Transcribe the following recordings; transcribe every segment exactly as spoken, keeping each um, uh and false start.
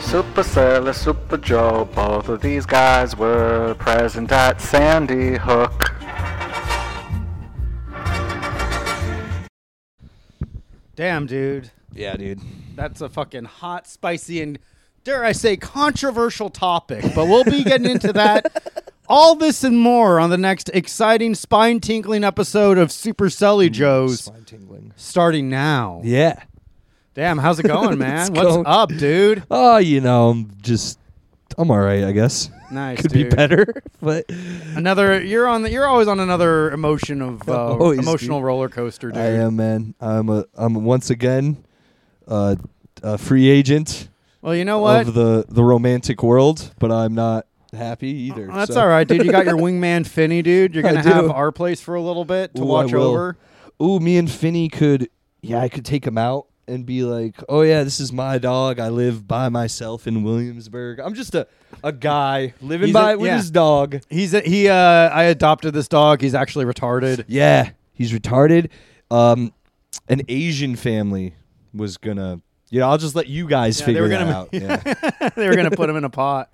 Super Sailor, Super Joe, both of these guys were present at Sandy Hook. Damn, dude. Yeah, dude. That's a fucking hot, spicy, and dare I say controversial topic, but we'll be getting into that. All this and more on the next exciting, spine-tinkling episode of Super Selly Joe's. Spine tingling. Starting now. Yeah. Damn, how's it going, man? It's What's going- up, dude? Oh, you know, I'm just, I'm all right, I guess. Nice, Could dude. be better, but Another, you're on. The, you're always on another emotion of uh, Always, emotional dude. roller coaster, dude. I am, man. I'm a, I'm once again uh, a free agent Well, you know what? of the, the romantic world, but I'm not happy either. Oh, that's so. all right, dude. You got your wingman Finney, dude. You're I gonna do. have our place for a little bit to Ooh, I watch will. over. Ooh, me and Finney could, yeah, I could take him out and be like, oh, yeah, this is my dog. I live by myself in Williamsburg. I'm just a, a guy living He's by a- with yeah. his dog. He's a, he. Uh, I adopted this dog. He's actually retarded. Yeah, he's retarded. Um, an Asian family was going to, you know, I'll just let you guys Yeah, they figure were that gonna- out. Yeah. They were gonna put him in a pot.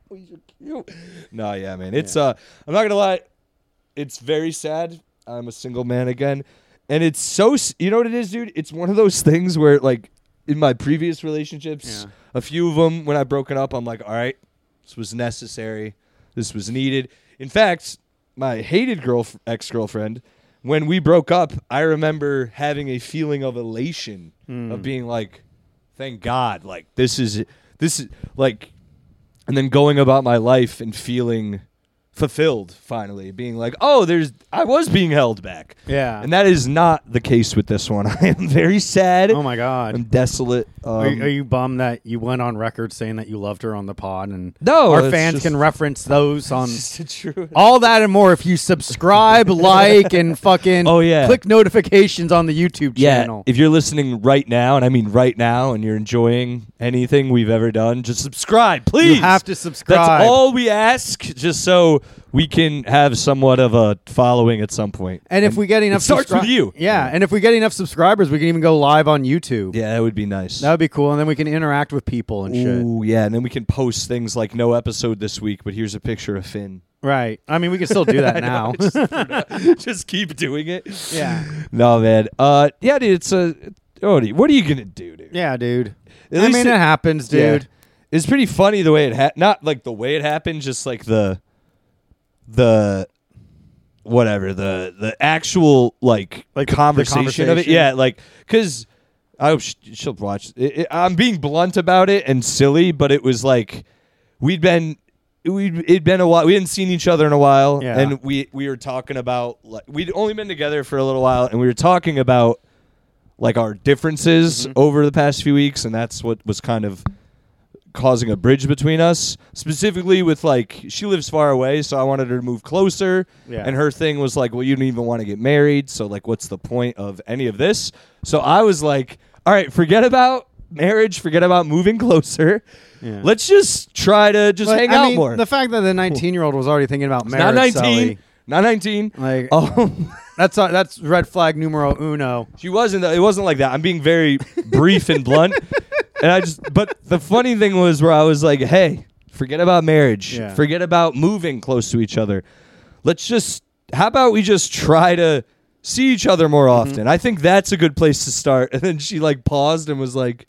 No, yeah, man. It's, uh, I'm not going to lie. It's very sad. I'm a single man again. And it's so, s- you know what it is, dude? It's one of those things where, like, in my previous relationships, Yeah. a few of them, when I broken up, I'm like, all right, this was necessary. This was needed. In fact, my hated girl, ex-girlfriend, when we broke up, I remember having a feeling of elation, of being like, thank God, like, this is, this is, like, and then going about my life and feeling fulfilled finally, being like, oh, there's I was being held back. Yeah. And that is not the case with this one. I am very sad. Oh my God. I'm desolate. Um, Are, you- are you bummed that you went on record saying that you loved her on the pod, and No, our it's fans just- can reference those on it's just true. all that and more if you subscribe, like, and fucking Oh, yeah. click notifications on the YouTube Yeah, channel. if you're listening right now, and I mean right now, and you're enjoying anything we've ever done, just subscribe, please. You have to subscribe. That's all we ask, just so we can have somewhat of a following at some point. And if we get enough, it starts subscri- with you. Yeah, and if we get enough subscribers, we can even go live on YouTube. Yeah, that would be nice. That would be cool, and then we can interact with people and shit. Ooh, yeah, and then we can post things like no episode this week, but here's a picture of Finn. Right. I mean, we can still do that now. just, just keep doing it. Yeah. No, man. Uh, yeah, dude. It's a. Oh, dude, what are you gonna do, dude? Yeah, dude. At I least mean, it, happens, dude. Yeah. It's pretty funny the way it ha- not like the way it happened, just like the the whatever the the actual like Like the- the conversation, of it. conversation? Yeah, like because I hope sh- she'll watch. It, it, I'm being blunt about it and silly, but it was like we'd been. We'd it'd been a while. We hadn't seen each other in a while, Yeah. and we we were talking about like we'd only been together for a little while, and we were talking about like our differences Mm-hmm. over the past few weeks, and that's what was kind of causing a bridge between us. Specifically with like she lives far away, so I wanted her to move closer, Yeah. and her thing was like, well, you don't even want to get married, so like, what's the point of any of this? So I was like, all right, forget about marriage, forget about moving closer. Yeah. Let's just try to just But, hang I out mean, more. The fact that the nineteen-year-old was already thinking about It's marriage, not nineteen. Sully, Not nineteen. like Um, that's uh, that's red flag numero uno. she wasn't. It wasn't like that. I'm being very brief and blunt. And I just. But the funny thing was where I was like, "Hey, forget about marriage. Yeah. Forget about moving close to each other. Let's just. How about we just try to see each other more Mm-hmm. often? I think that's a good place to start." And then she like paused and was like,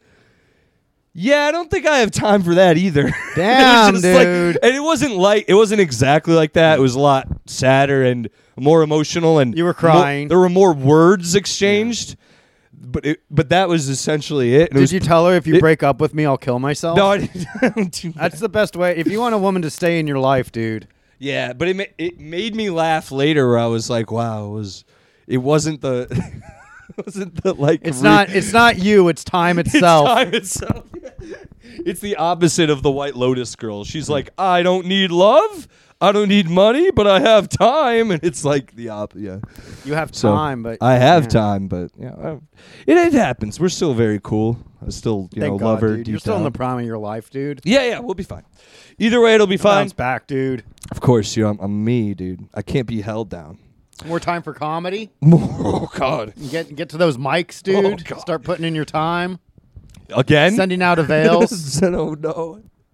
yeah, I don't think I have time for that either. Damn, It was just like- dude. and it wasn't like it wasn't exactly like that. It was a lot sadder and more emotional, and You were mo- crying. there were more words exchanged, but it, but that was essentially it. And it Did was, you tell her if you it- break up with me, I'll kill myself? No, I didn't, I don't do that. That's the best way. If you want a woman to stay in your life, dude. Yeah, but it ma- it made me laugh later. Where I was like, wow, it was it wasn't the it wasn't the like It's re- not. It's not you. It's time itself. It's time itself. It's the opposite of the White Lotus girl. She's like, I don't need love, I don't need money, but I have time, and it's like the op. Yeah, You have so time, but I have yeah. time, but yeah, I- it, it happens. We're still very cool. I still, you Thank know, God, love her. dude. deep You're still in the down. prime of your life, dude. Yeah, yeah, we'll be fine. Either way, it'll be fine. Bounce back, dude. Of course, you know, I'm, I'm me, dude. I can't be held down. More time for comedy. Oh God! You Get get to those mics, dude. God. Start putting in your time. Again? Sending out avails. oh no!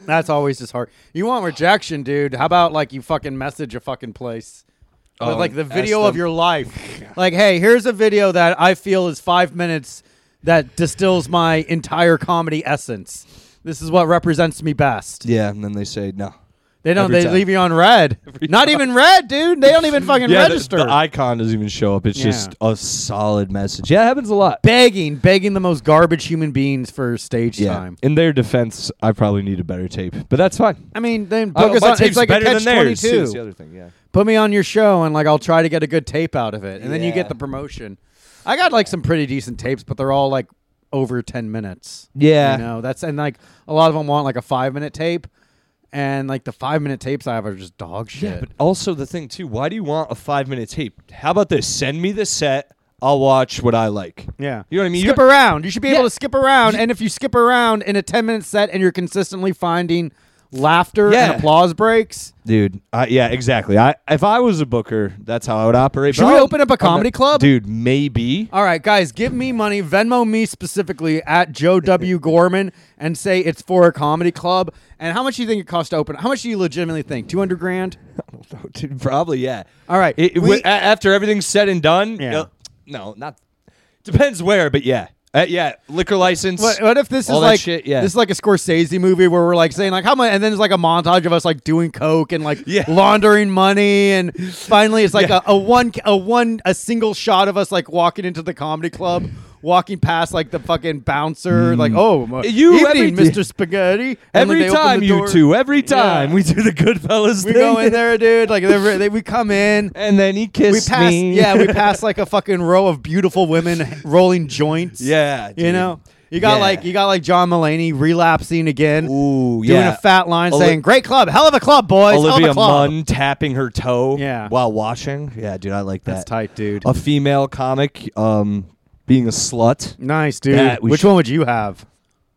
That's always just hard. You want rejection, dude. How about like you fucking message a fucking place with Oh, like the ask video of them. your life. Like, hey, here's a video that I feel is five minutes that distills my entire comedy essence. This is what represents me best. Yeah, and then they say no. They don't. Every They time. leave you on red. Every Not time. even red, dude. They don't even fucking Yeah, the, register. the icon doesn't even show up. It's Yeah. just a solid message. Yeah, it happens a lot. begging, begging the most garbage human beings for stage Yeah. time. In their defense, I probably need a better tape, but that's fine. I mean, then Oh, book us my on. tape's It's like a better catch than theirs, too. twenty-two. It's the other thing, yeah. Put me on your show and like I'll try to get a good tape out of it, and then you Yeah. get the promotion. I got like some pretty decent tapes, but they're all like over ten minutes. Yeah. You know, that's and like a lot of them want like a five minute tape, and like the five minute tapes I have are just dog shit. Yeah, but also the thing too, why do you want a five minute tape? How about this? Send me the set. I'll watch what I like. Yeah. You know what I mean? Skip You- around. You should be Yeah. able to skip around, and if you skip around in a ten minute set and you're consistently finding laughter Yeah. and applause breaks. Dude, I, yeah, exactly. I if I was a booker, that's how I would operate. Should But we I'll- open up a I'm comedy not- club? Dude, maybe. All right, guys, give me money. Venmo me specifically at Joe W. Gorman and say it's for a comedy club. And how much do you think it costs to open? How much do you legitimately think? two hundred grand? Dude, probably, yeah. All right. It, it- we- a- after everything's said and done, Yeah. uh, no, not. Depends where, but yeah. Uh, yeah, liquor license. What, what if this is all that like shit, yeah. this is like a Scorsese movie where we're like saying like how much, and then there's like a montage of us like doing coke and like Yeah. laundering money, and finally it's like Yeah. a, a one a one a single shot of us like walking into the comedy club, walking past like the fucking bouncer, like oh my, You evening, every- Mister Spaghetti. And, like, every they open time, the you door. two, every time Yeah. we do the Goodfellas We thing. go in there, dude. Like they, they, we come in. and then he We kissed pass, me. yeah, we pass like a fucking row of beautiful women rolling joints. yeah, you dude. know, you got Yeah. like you got like John Mulaney relapsing again, Ooh, doing yeah. a fat line Oli- saying, "Great club, hell of a club, boys, hell of Olivia a club." Munn tapping her toe Yeah. while washing. Yeah, dude, I like that. That's tight, dude. A female comic um, being a slut. Nice, dude. That we Which should- one would you have?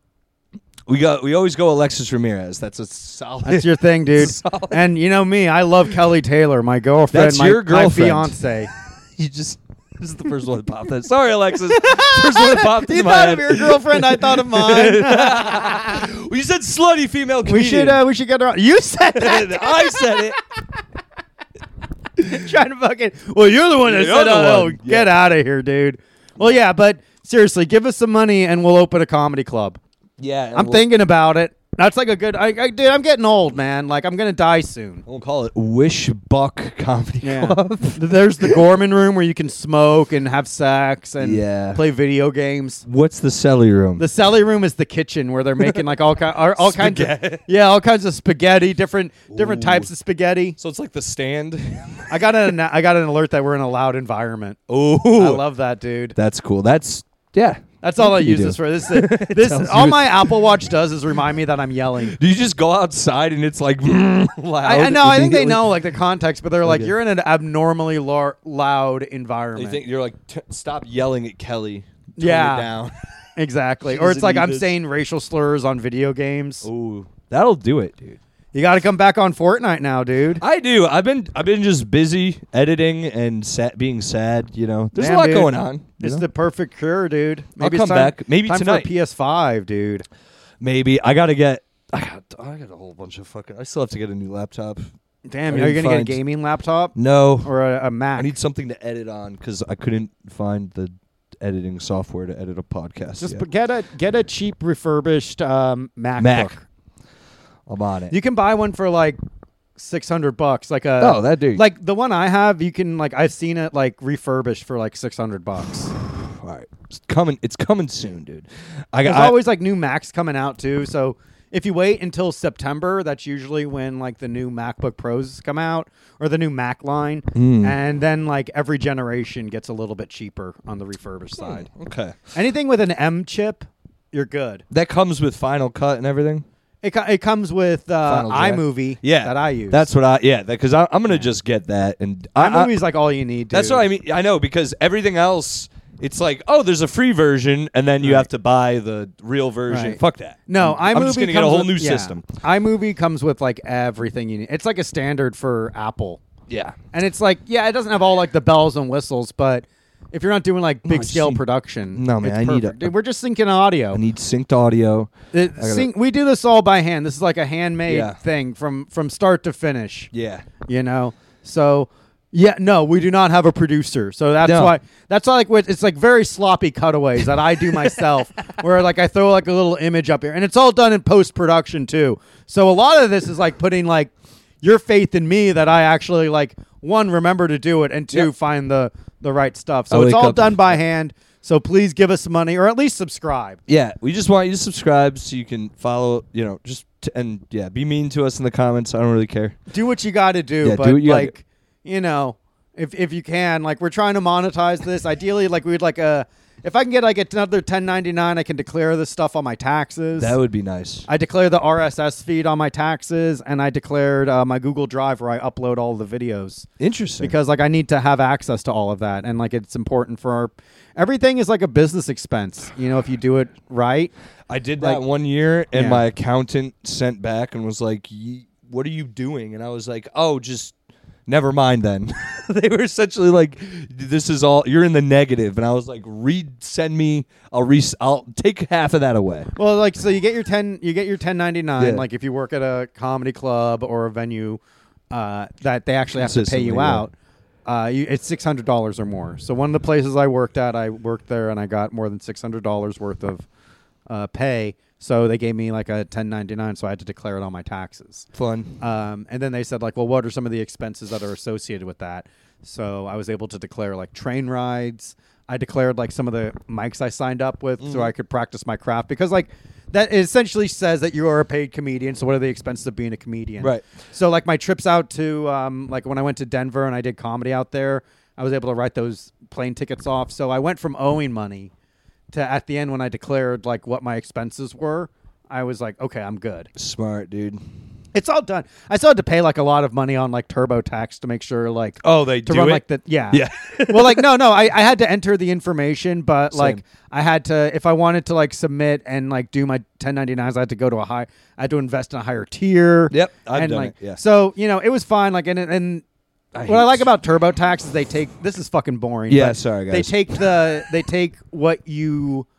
We got. We always go Alexis Ramirez. That's a solid. That's your thing, dude. Solid. And you know me, I love Kelly Taylor, my girlfriend, That's my, your my girlfriend. fiance. You just. This is the first one that popped. That. Sorry, Alexis. First one that popped You into my thought head. of your girlfriend, I thought of mine. well, you said slutty female comedian. we should, uh, we should get her on. You said that. I said it. Trying to fucking. Well, you're the one that You're said, the "Oh, one. get Yeah. out of here, dude." Well, yeah, but seriously, give us some money and we'll open a comedy club. Yeah, I'm thinking about it. That's like a good. I, I, dude, I'm getting old, man. Like I'm gonna die soon. We'll call it Wish Buck Comedy Yeah. Club. There's the Gorman room where you can smoke and have sex and Yeah. play video games. What's the celly room? The celly room is the kitchen where they're making like all kind, all, all kinds of Spaghetti. yeah, all kinds of spaghetti, different different Ooh. types of spaghetti. so it's like the stand. I got an I got an alert that we're in a loud environment. Ooh, I love that, dude. that's cool. That's yeah. That's all I You use do. this for. This this tells all you- my Apple Watch does is remind me that I'm yelling. Do you just go outside and it's like loud? I, I know. I think they immediately? know like the context, but they're like, Okay. you're in an abnormally lar- loud They environment. think you're like, T- stop yelling at Kelly. Tone Yeah. it down. Exactly. She Or it's doesn't like need I'm this. saying racial slurs on video games. Ooh, that'll do it, dude. You got to come back on Fortnite now, dude. I do. I've been I've been just busy editing and sa- being sad. You know, there's Damn, a lot dude. going on. you It's know? the perfect cure, dude. I'll Maybe come it's time, back. Maybe time tonight. for a P S five, dude. Maybe I gotta get. I got. I got a whole bunch of fucking. I still have to get a new laptop. Damn, I are you didn't gonna get a find- gaming laptop No, or a, a Mac? I need something to edit on because I couldn't find the editing software to edit a podcast. Just yet. p- get a get a cheap refurbished um, MacBook. Mac. I'm on it. You can buy one for like six hundred bucks. Like a oh, that dude. like the one I have. You can like I've seen it like refurbished for like six hundred bucks. all right, it's coming. It's coming soon, dude. I There's got. I- always like new Macs coming out too. So if you wait until September, that's usually when like the new MacBook Pros come out or the new Mac line, Mm. and then like every generation gets a little bit cheaper on the refurbished side. Okay. Anything with an M chip, you're good. That comes with Final Cut and everything. It co- it comes with uh, Final Draft. iMovie. Yeah, that I use. That's what I. Yeah, because I'm gonna Yeah. just get that and I, I, iMovie is like all you need. That's dude. what I mean. I know because everything else, it's like, oh, there's a free version, and then you Right. have to buy the real version. Right. Fuck that. No, iMovie I'm just gonna get a comes whole with- new yeah. system. iMovie comes with like everything you need. It's like a standard for Apple. Yeah. And it's like, yeah, it doesn't have all like the bells and whistles, but if you're not doing like No, I big just scale need- production. No, man, it's I need perfect. a- Dude, we're just syncing audio. I need synced audio. It- gotta- sync, we do this all by hand. This is like a handmade Yeah. thing from from start to finish. Yeah. You know, so yeah, no, we do not have a producer. So that's No. why that's why like what it's like very sloppy cutaways that I do myself, where like I throw like a little image up here, and it's all done in post production too. So a lot of this is like putting like your faith in me that I actually like one remember to do it, and two Yep. find the the right stuff. I So it's wake all up- done by hand. So please give us money or at least subscribe. Yeah, we just want you to subscribe so you can follow, you know, just t- and yeah, be mean to us in the comments. I don't really care. Do what you got to do, Yeah, but do what you gotta like you know, if if you can, like we're trying to monetize this. Ideally, like we'd like a if I can get like another ten ninety-nine, I can declare this stuff on my taxes. That would be nice. I declare the R S S feed on my taxes, and I declared uh, my Google Drive where I upload all the videos Interesting. because like I need to have access to all of that, and like it's important for our, everything is like a business expense. You know, if you do it right. I did like- that one year, and Yeah. my accountant sent back and was like, "Ye- "What are you doing?" And I was like, "Oh, just never mind." Then they were essentially like, "This is all you're in the negative," and I was like, "Read, send me. I'll re. I'll take half of that away." Well, like so, you get your ten, you get your ten ninety nine. Yeah. Like if you work at a comedy club or a venue, uh, that they actually have to pay you Consistently, yeah. out. Uh, you, it's six hundred dollars or more. So one of the places I worked at, I worked there and I got more than six hundred dollars worth of uh, pay. So they gave me like a ten ninety nine. So I had to declare it on my taxes. Fun. Um, and then they said like, well, what are some of the expenses that are associated with that? So I was able to declare like train rides. I declared like some of the mics I signed up with so Mhm. I could practice my craft because like that essentially says that you are a paid comedian. So what are the expenses of being a comedian? Right. So like my trips out to um, like when I went to Denver and I did comedy out there, I was able to write those plane tickets off. So I went from owing money to at the end when I declared like what my expenses were, I was like, okay, I'm good. Smart, dude. It's all done. I still had to pay like a lot of money on like TurboTax to make sure like Oh, they to do run it? like the yeah Yeah. well like no no I, I had to enter the information but like Same. I had to if I wanted to like submit and like do my ten ninety-nines I had to go to a high I had to invest in a higher tier. Yep, I've and done like it, yeah. so you know it was fine like and and I what I hate like s- about TurboTax is they take this is fucking boring. Yeah, but sorry, They guys. take the they take what you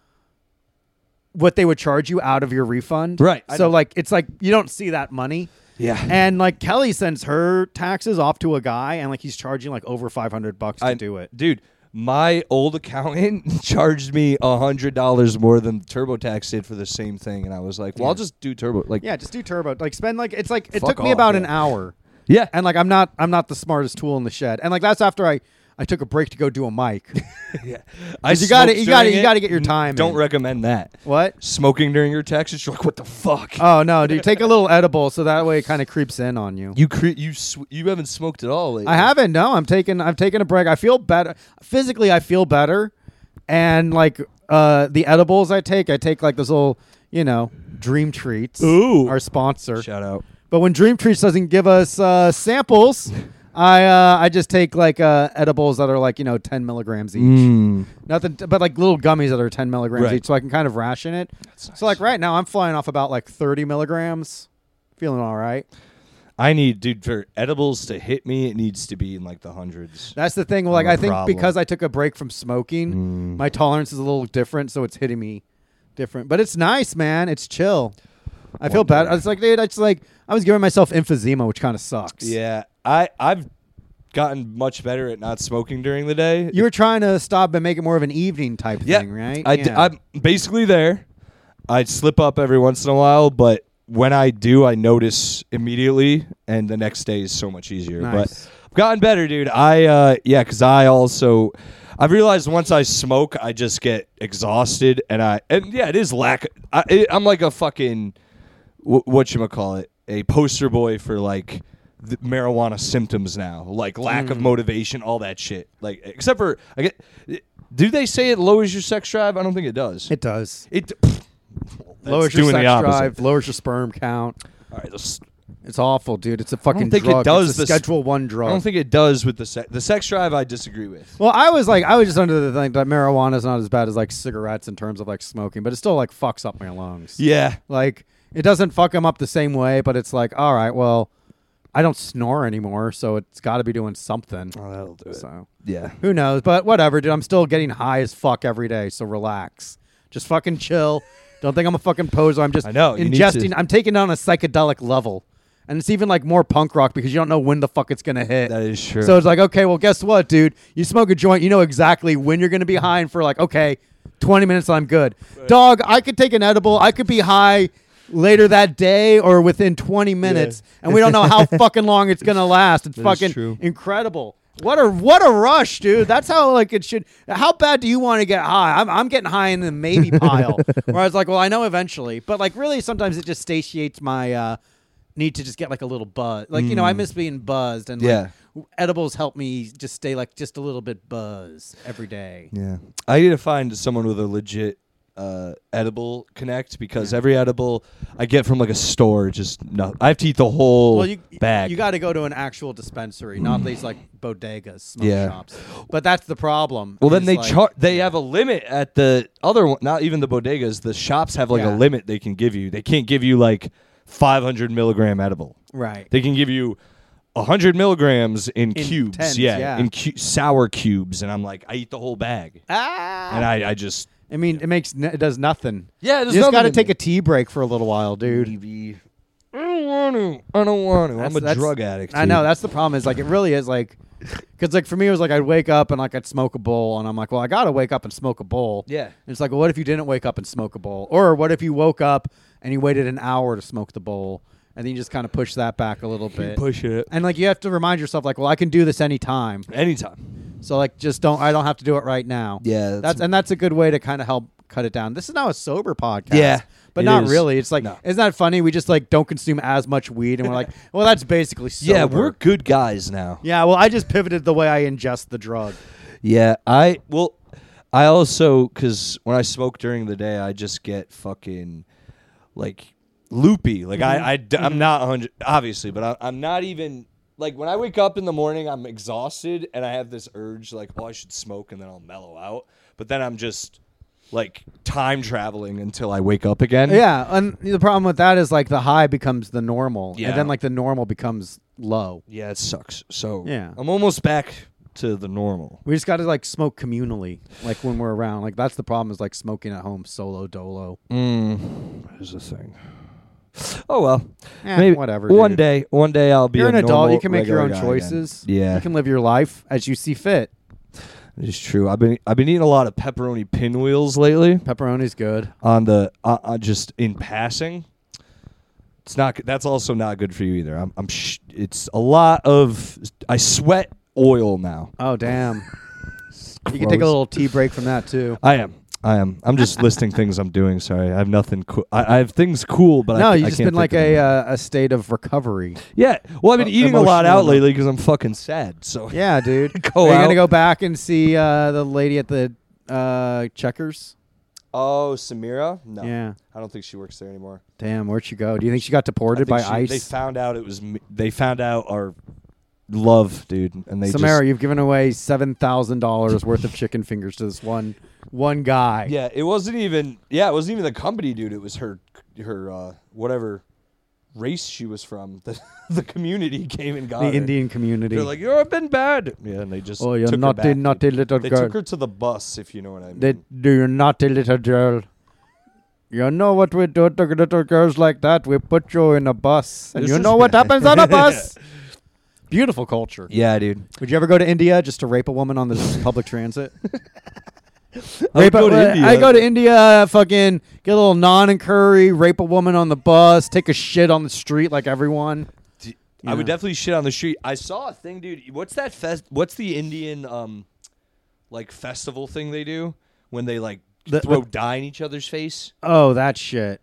what they would charge you out of your refund. Right, I So know. like it's like you don't see that money. Yeah. And like Kelly sends her taxes off to a guy, and like he's charging like over five hundred bucks to I do it. Dude, my old accountant charged me a hundred dollars more than TurboTax did for the same thing, and I was like, "Well, I'll Yeah. just do Turbo." Like, Yeah, just do turbo. Like spend like it's like it Fuck took me off, about yeah. an hour, yeah, and like I'm not I'm not the smartest tool in the shed, and like that's after I I took a break to go do a mic. yeah. I you gotta- smoked you gotta- during you it. gotta get your time Don't in. recommend that. What? Smoking during your taxes, you're like, "What the fuck?" Oh no, dude! Take a little edible so that way it kind of creeps in on you. you cre- you sw- you haven't smoked at all lately. I haven't. No, I'm taking. I'm taking a break. I feel better physically. I feel better, and like uh, the edibles I take, I take like this little, you know, Dream Treats, Ooh. our sponsor. Shout out. But when Dream Treats doesn't give us uh, samples, I uh, I just take like uh, edibles that are like you know ten milligrams each. Mm. Nothing, t- but like little gummies that are ten milligrams Right. each, so I can kind of ration it. That's So like right now, I'm flying off about like thirty milligrams, feeling all right. I need, dude, for edibles to hit me, it needs to be in like the hundreds. That's the thing. Like I'm a I think problem. because I took a break from smoking, Mm. my tolerance is a little different, so it's hitting me different. But it's nice, man. It's chill. I feel bad. Wonder. It's like, dude, it's like I was giving myself emphysema, which kind of sucks. Yeah, I I've gotten much better at not smoking during the day. You were trying to stop and make it more of an evening type yeah, thing, right? I d- yeah. I'm basically there. I slip up every once in a while, but when I do, I notice immediately, and the next day is so much easier. Nice. But I've gotten better, dude. I uh, yeah, because I also I've realized once I smoke, I just get exhausted, and I and yeah, it is lack. I, it, I'm like a fucking wh- whatchamacallit, a poster boy for like the marijuana symptoms now, like lack of Mm. motivation, all that shit. Like except for I get. Do they say it lowers your sex drive? I don't think it does. it does. It that's Lowers your doing sex the opposite. drive, lowers your sperm count. All right, let's, It's awful, dude. It's a fucking think it drug. does It's a this- Schedule One I drug. don't think it does with the sex. The sex drive, I disagree with. Well, I was like, I was just under the thing that marijuana is not as bad as like cigarettes in terms of like smoking, but it still like fucks up my lungs. Yeah, Like it doesn't fuck them up the same way, but it's like, all right, well, I don't snore anymore, so it's got to be doing something. Oh, that'll do it. So Yeah. who knows? But whatever, dude. I'm still getting high as fuck every day, so relax. Just fucking chill. Don't think I'm a fucking poser. I'm just I know, you need ingesting. to- I'm taking it on a psychedelic level. And it's even like more punk rock because you don't know when the fuck it's going to hit. That is true. So it's like, okay, well, guess what, dude? You smoke a joint, you know exactly when you're going to be high and for like, okay, twenty minutes, I'm good. Dog, I could take an edible. I could be high later that day or within twenty minutes, and we don't know how fucking long it's going to last. It's That is fucking true. incredible. What a what a rush, dude. That's how like it should. How bad do you want to get high? I'm I'm getting high in the maybe pile. Where I was like, well, I know eventually, but like really, sometimes it just satiates my uh, need to just get like a little buzz. Like you know, I miss being buzzed, and like, Yeah. edibles help me just stay like just a little bit buzz every day. Yeah. I need to find someone with a legit uh, edible connect because every edible I get from like a store, just no. I have to eat the whole Well, you bag. you got to go to an actual dispensary, not these like bodegas, smoke Yeah. shops. But that's the problem. well, then is, they like, char- They have a limit at the other one. Not even the bodegas. The shops have like Yeah. a limit they can give you. They can't give you like five hundred milligram edible. right. They can give you one hundred milligrams in, In cubes. tens, yeah, yeah. in cu- sour cubes, and I'm like, I eat the whole bag, Ah. and I, I just I mean, it makes n- it does nothing. yeah. You just got to take a tea break for a little while, dude. Maybe. I don't want to. I don't want to. That's- I'm a that's- drug addict. I know dude. that's the problem. Is like it really is like, because like for me it was like I'd wake up and like I'd smoke a bowl and I'm like, well, I gotta wake up and smoke a bowl. Yeah. And it's like, well, what if you didn't wake up and smoke a bowl, or what if you woke up and you waited an hour to smoke the bowl, and then you just kind of push that back a little bit. Push it And like you have to remind yourself, like, well, I can do this anytime. anytime. So like, just don't. I don't have to do it right now. Yeah, that's- that's and that's a good way to kind of help cut it down. This is now a sober podcast. Yeah, but it not is. really. It's like, No. isn't that funny? We just like don't consume as much weed, and we're like, well, that's basically sober. Yeah, we're good guys now. Yeah. Well, I just pivoted the way I ingest the drug. Yeah, I well, I also because when I smoke during the day, I just get fucking like loopy. Like I, I d- I'm not one hundred obviously, but I, I'm not even like when I wake up in the morning, I'm exhausted and I have this urge like, oh, I should smoke and then I'll mellow out. But then I'm just like time traveling until I wake up again. Yeah, and the problem with that is like the high becomes the normal, Yeah. and then like the normal becomes low. Yeah, it sucks. So Yeah. I'm almost back to the normal. We just got to like smoke communally, like when we're around. Like that's the problem is like smoking at home solo dolo. Mm, here's the thing. Oh well, Eh, maybe whatever. One dude. day, one day I'll be You're a an adult. normal, You can make your regular own guy again. choices. Yeah, You can live your life as you see fit. it's true. I've been I've been eating a lot of pepperoni pinwheels lately. Pepperoni's good. On the uh, uh, just in passing, it's not. g- That's also not good for you either. I'm. I'm sh- it's a lot of. I sweat oil now. Oh damn. You can take a Gross. little tea break from that too. I am. I am. I'm just listing things I'm doing. Sorry, I have nothing. Co- I, I have things cool, but No, I, you've I just can't been like think of a them. uh, a state of recovery. Yeah. Well, I've been Uh, eating a lot emotional out enough. lately because I'm fucking sad. So Yeah, dude. Go Are you out. gonna go back and see uh, the lady at the uh, Checkers? Oh, Samira? No. Yeah. I don't think she works there anymore. Damn, where'd she go? Do you think she got I deported think by she- ICE? They found out it was. Me. They found out our love, dude, and they Samara, just. you've given away seven thousand dollars worth of chicken fingers to this one one guy. Yeah, it wasn't even. Yeah, it wasn't even the company, dude. It was her, her uh, whatever race she was from. The the community came and got the her. Indian community. They're like, you've been bad. Yeah, and they just. oh, you're took her naughty, back, naughty dude. little They girl. took her to the bus, if you know what I mean. They do you naughty little girl. You know what we do to little girls like that? We put you in a bus, and This you is- know what happens on a bus. Beautiful culture. Yeah, dude. Would you ever go to India just to rape a woman on the public transit? I would Rape go a, to uh, India. I go to India, fucking get a little naan and curry, rape a woman on the bus, take a shit on the street like everyone. I Yeah. would definitely shit on the street. I saw a thing, dude. What's that fest? What's the Indian um, like festival thing they do when they like The- throw the- dye in each other's face? Oh, that shit.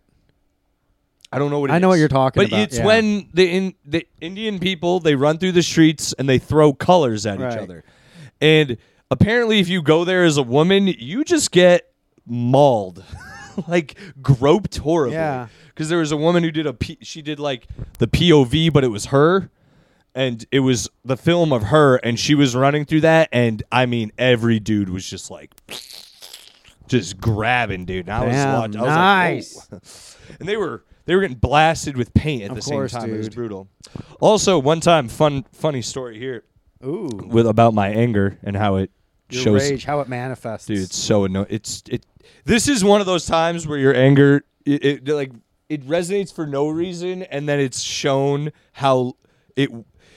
I don't know what. It I know is. what you're talking but about, it's yeah. when the in the Indian people they run through the streets and they throw colors at Right. each other, and apparently, if you go there as a woman, you just get mauled, like groped horribly. Yeah. Because there was a woman who did a P- she did like the P O V, but it was her. And it was the film of her, and she was running through that, and I mean, every dude was just like, just grabbing, dude. And I was Damn, watching. I was nice. like, whoa. And they were they were getting blasted with paint at Of the course, same time. It was dude. brutal. Also, one time, fun funny story here Ooh. with about my anger and how it Your shows. rage, how it manifests. Dude, it's so annoying. It's it. This is one of those times where your anger, it, it like it resonates for no reason, and then it's shown how it,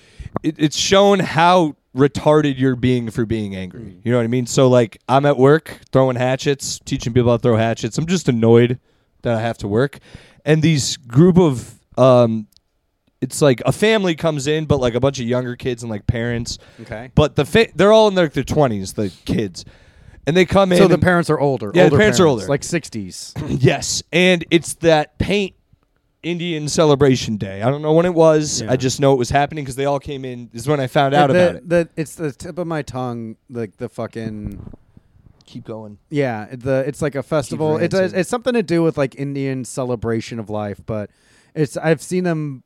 it it's shown how retarded you're being for being angry. Mm. You know what I mean? So like, I'm at work throwing hatchets, teaching people how to throw hatchets. I'm just annoyed that I have to work, and these group of um, it's like a family comes in, but like a bunch of younger kids and like parents. Okay. But the fa- they're all in their their twenties, the kids. And they come in. So the and- parents are older. Yeah, the older parents are older. Like sixties. Yes, and it's that paint Indian celebration day. I don't know when it was. Yeah. I just know it was happening because they all came in. This is when I found out the, about it. The, it's the tip of my tongue, like the fucking... Keep going. Yeah, the it's like a festival. It does, ranting. it's something to do with like Indian celebration of life, but it's I've seen them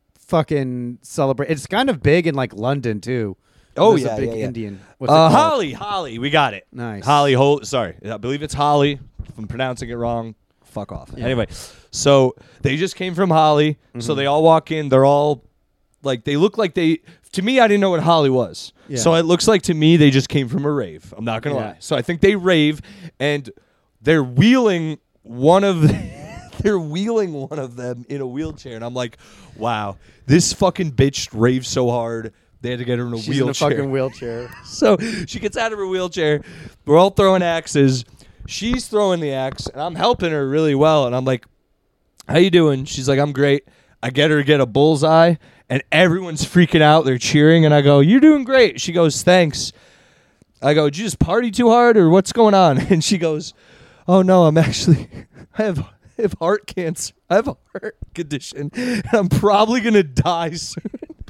fucking celebrate. It's kind of big in like London too. Oh, There's yeah, a big yeah, yeah. Indian. What's it Uh, called? Holly, Holly, we got it. Nice. Holly, Hol- sorry, I believe it's Holly. If I'm pronouncing it wrong, fuck off. Yeah. Anyway, so they just came from Holly. So Mhm. they all walk in. They're all like, they look like they. To me, I didn't know what Holly was. Yeah. So it looks like to me they just came from a rave. I'm not gonna Yeah. lie. So I think they rave, and they're wheeling one of. They're wheeling one of them in a wheelchair, and I'm like, wow, this fucking bitch raves so hard. They had to get her in a She's wheelchair. in a fucking wheelchair. So she gets out of her wheelchair. We're all throwing axes. She's throwing the axe, and I'm helping her really well. And I'm like, how you doing? She's like, I'm great. I get her to get a bullseye, and everyone's freaking out. They're cheering, and I go, you're doing great. She goes, thanks. I go, did you just party too hard, or what's going on? And she goes, oh, no, I'm actually, I have, I have heart cancer. I have a heart condition, and I'm probably going to die soon.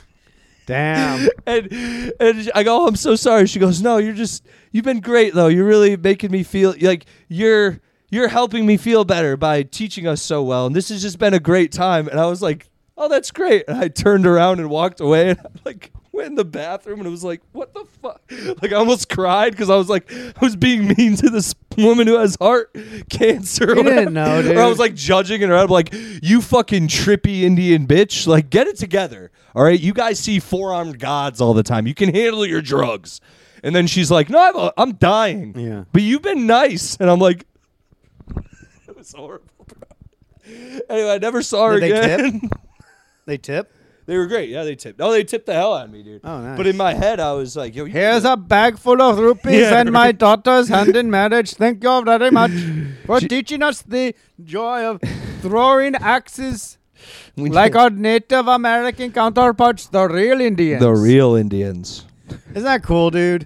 Damn. And and I go, oh, I'm so sorry. She goes, no, you're just, you've been great though. You're really making me feel like you're you're helping me feel better by teaching us so well. And this has just been a great time. And I was like, oh, that's great. And I turned around and walked away, and I like went in the bathroom, and it was like, what the fuck? Like I almost cried because I was like, I was being mean to this woman who has heart cancer. You didn't know, dude. Or I was like judging her. I'm like, you fucking trippy Indian bitch. Like, get it together. All right. You guys see four armed gods all the time. You can handle your drugs. And then she's like, no, I'm, I'm dying. Yeah. But you've been nice. And I'm like, it was horrible, bro. Anyway, I never saw her Did they again. tip? They tip? They were great. Yeah, they tipped. Oh, they tipped the hell out of me, dude. Oh, nice. But in my head, I was like, yo, you Here's a bag full of rupees Yeah, and my right. daughter's hand in marriage. Thank you very much for teaching us the joy of throwing axes We like did. our Native American counterparts, the real Indians. The real Indians. Isn't that cool, dude?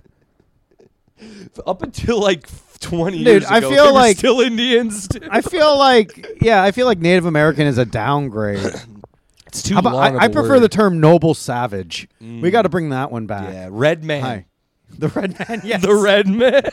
Up until like twenty Dude, years I ago, feel they were like- still Indians. Dude. I feel like, yeah, I feel like Native American is a downgrade. It's too How about- long. of I, I a prefer word. the term noble savage. We Mm. got to bring that one back. Yeah, red man. Hi. The red man, yes. The red man.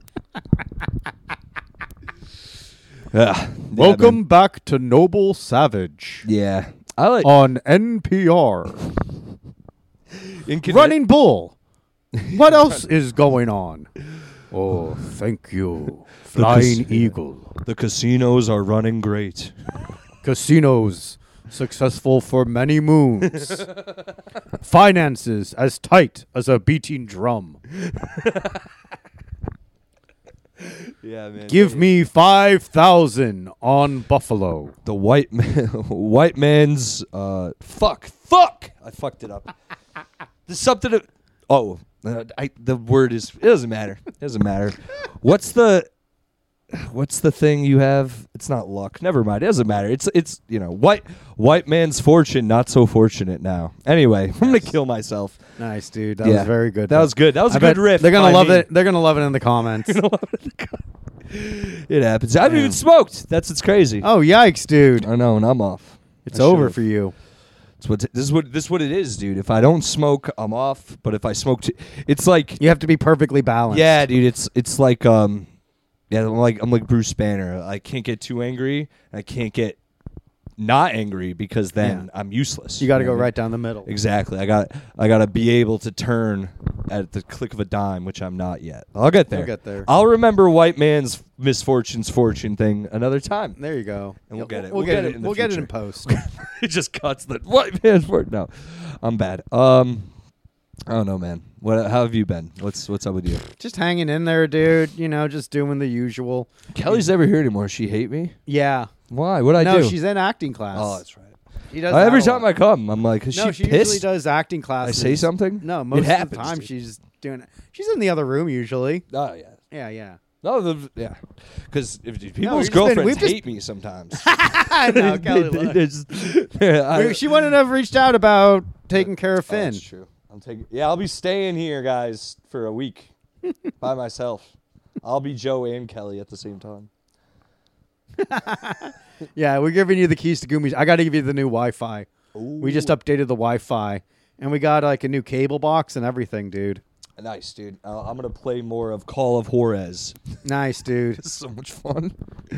yeah. Welcome Yeah, back to Noble Savage man. Yeah. I like on N P R. in Conne- Running Bull. What else is going on? Oh, thank you. Flying cas- Eagle. The casinos are running great. Casinos successful for many moons. Finances as tight as a beating drum. Yeah, man. Give me five thousand on Buffalo. the white man, white man's uh fuck fuck I fucked it up. There's something to, oh uh, I the word is, it doesn't matter. It doesn't matter. What's the what's the thing you have? It's not luck. Never mind. It doesn't matter. It's it's you know, white white man's fortune not so fortunate now. Anyway, I'm going to kill myself. Nice, dude. That Yeah. was very good. That was good. That was a I good bet riff. They're gonna by love me. it. They're gonna love it in the comments. It happens. I haven't Yeah. even smoked. That's what's crazy. Oh yikes, dude! I know, and I'm off. It's I over should've. for you. It's what this is what this is what it is, dude. If I don't smoke, I'm off. But if I smoke, t- it's like You have to be perfectly balanced. yeah, dude. It's it's like um, yeah. I'm like I'm like Bruce Banner. I can't get too angry. And I can't get not angry because then Yeah. I'm useless. You got to know go what I mean? right down the middle. Exactly. I got I got to be able to turn at the click of a dime, which I'm not yet. I'll get there. You'll get there. I'll remember white man's misfortunes fortune thing another time. There you go. And we'll get it. We'll, We'll get, get it. it in the we'll get it in future. post. It just cuts the white man's fortune. No, I'm bad. Um, I don't know, man. What? How have you been? What's What's up with you? Just hanging in there, dude. You know, just doing the usual. Kelly's never here anymore. She hate me. Yeah. Why? What'd I no, do? she's in acting class. Oh, that's right. She does Uh, every that a time lot. I come, I'm like, is No, she she pissed? usually does acting I classes. say something? No, most it of happens, the time dude. she's doing it. She's in the other room usually. Oh yeah. Yeah, yeah. No, the, yeah. Because if we've people's just been- girlfriends we've just- hate me sometimes. I know, Kelly. look. It's- I- We- she wouldn't have reached out about taking care of Oh, Finn. that's true. I'm taking. Yeah, I'll be staying here, guys, for a week by myself. I'll be Joe and Kelly at the same time. Yeah, we're giving you the keys to Goomies. I got to give you the new Wi-Fi. We just updated the Wi-Fi, and we got like a new cable box and everything, dude. Nice, dude. Uh, I'm gonna play more of Call of Juarez. Nice, dude. It's so much fun.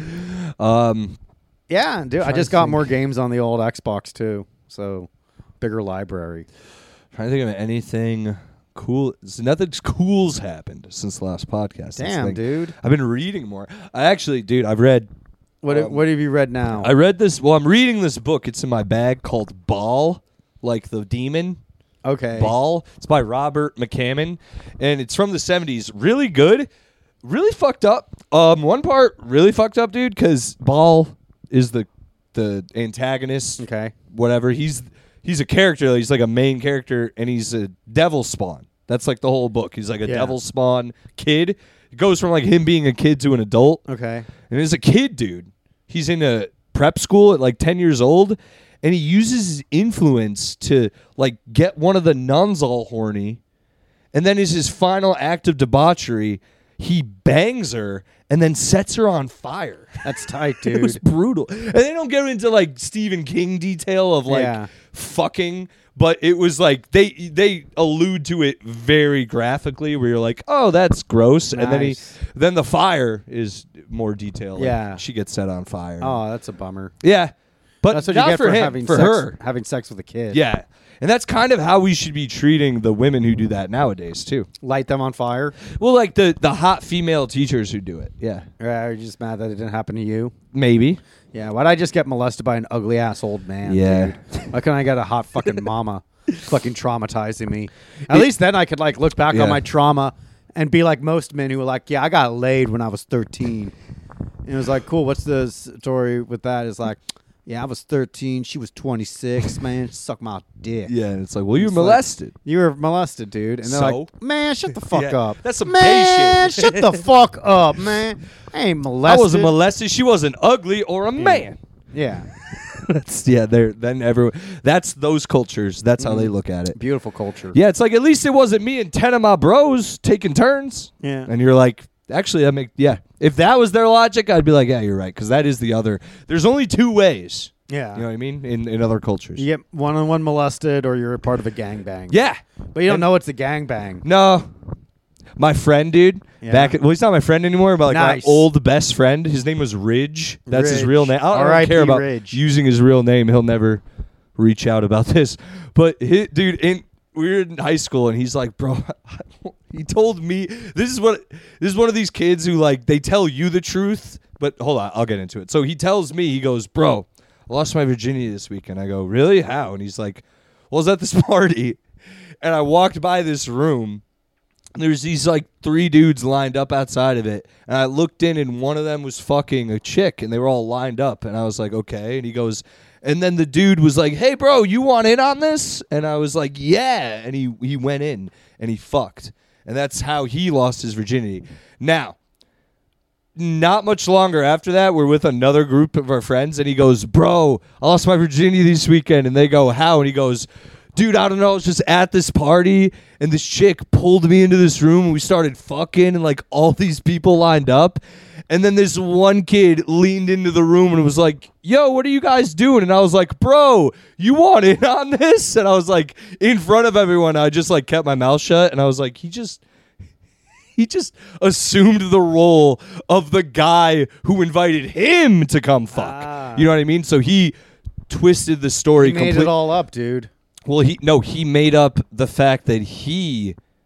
Um, Yeah, dude. I Trying just to got think. more games on the old Xbox too, so bigger library. trying to think of anything cool. So nothing cool's happened since the last podcast. That's the Damn, thing. dude. I've been reading more. I actually, dude, I've read. What Um, What have you read now? I read this. Well, I'm reading this book. It's in my bag called Baal, like the demon. okay. Baal. It's by Robert McCammon, and it's from the seventies. Really good. Really fucked up. Um, one part really fucked up, dude, because Baal is the the antagonist. Okay. Whatever. He's he's a character. He's like a main character, and he's a devil spawn. That's like the whole book. He's like a Yeah. devil spawn kid. It goes from like him being a kid to an adult. Okay. And as a kid, dude, he's in a prep school at like ten years old, and he uses his influence to like get one of the nuns all horny. And then as his final act of debauchery, he bangs her and then sets her on fire. That's tight, It was dude. brutal. And they don't get into like Stephen King detail of like Yeah. fucking, but it was like they they allude to it very graphically where you're like, "Oh, that's gross." And then he Nice. then the fire is more detailed. Like, Yeah. she gets set on fire. Oh, that's a bummer. Yeah. But That's what not you get for, for, him, having for sex, her. having sex with a kid. Yeah. And that's kind of how we should be treating the women who do that nowadays too. Light them on fire. Well, like the the hot female teachers who do it. Yeah. Or are you just mad that it didn't happen to you? Maybe. Yeah. Why'd I just get molested by an ugly ass old man? Yeah. Dude? Why couldn't I get a hot fucking mama fucking traumatizing me? At least then I could like look back Yeah. on my trauma and be like most men who were like, yeah, I got laid when I was thirteen. And it was like, cool. What's the story with that? It's like, yeah, I was thirteen. She was twenty-six. Man, suck my dick. Yeah, and it's like, well, you were It's like- molested. You were molested, dude. And they're So? like, man, shut the fuck Yeah, up. that's some man, gay shit. shut the fuck up, man. I ain't I molested. wasn't molested. She wasn't ugly or a man. Yeah. That's yeah. They're then everyone. That's those cultures. That's how they look at it. Beautiful culture. Yeah, it's like at least it wasn't me and ten of my bros taking turns. Yeah. And you're like, actually, that make yeah. If that was their logic, I'd be like, yeah, you're right, because that is the other. There's only two ways. Yeah. You know what I mean? In in other cultures. You get one on one molested or you're a part of a gangbang. Yeah. But you don't And- know it's a gangbang. No. My friend, dude. Yeah. Back at, well, he's not my friend anymore, but like Nice. my old best friend. His name was Ridge. That's his Ridge. real name. I don't, I R I don't P care about Ridge. using his real name. He'll never reach out about this. But hi dude, in we were in high school, and he's like, bro, he told me this is what this is one of these kids who like they tell you the truth, but hold on, I'll get into it. So he tells me, he goes, bro, I lost my virginity this weekend. I go, really? How? And he's like, well, I was at this party, and I walked by this room. There's these like three dudes lined up outside of it, and I looked in, and one of them was fucking a chick, and they were all lined up, and I was like, okay. And he goes, and then the dude was like, hey, bro, you want in on this? And I was like, yeah. And he he went in and he fucked, and that's how he lost his virginity. Now, not much longer after that, we're with another group of our friends, and he goes, bro, I lost my virginity this weekend. And they go, how? And he goes, dude, I don't know. I was just at this party, and this chick pulled me into this room, and we started fucking, and like all these people lined up. And then this one kid leaned into the room and was like, yo, what are you guys doing? And I was like, bro, you want in on this? And I was like, in front of everyone, I just like kept my mouth shut, and I was like, he just... He just assumed the role of the guy who invited him to come fuck. Ah. You know what I mean? So he twisted the story He made completely. it all up, dude. Well, he no, he made up the fact that he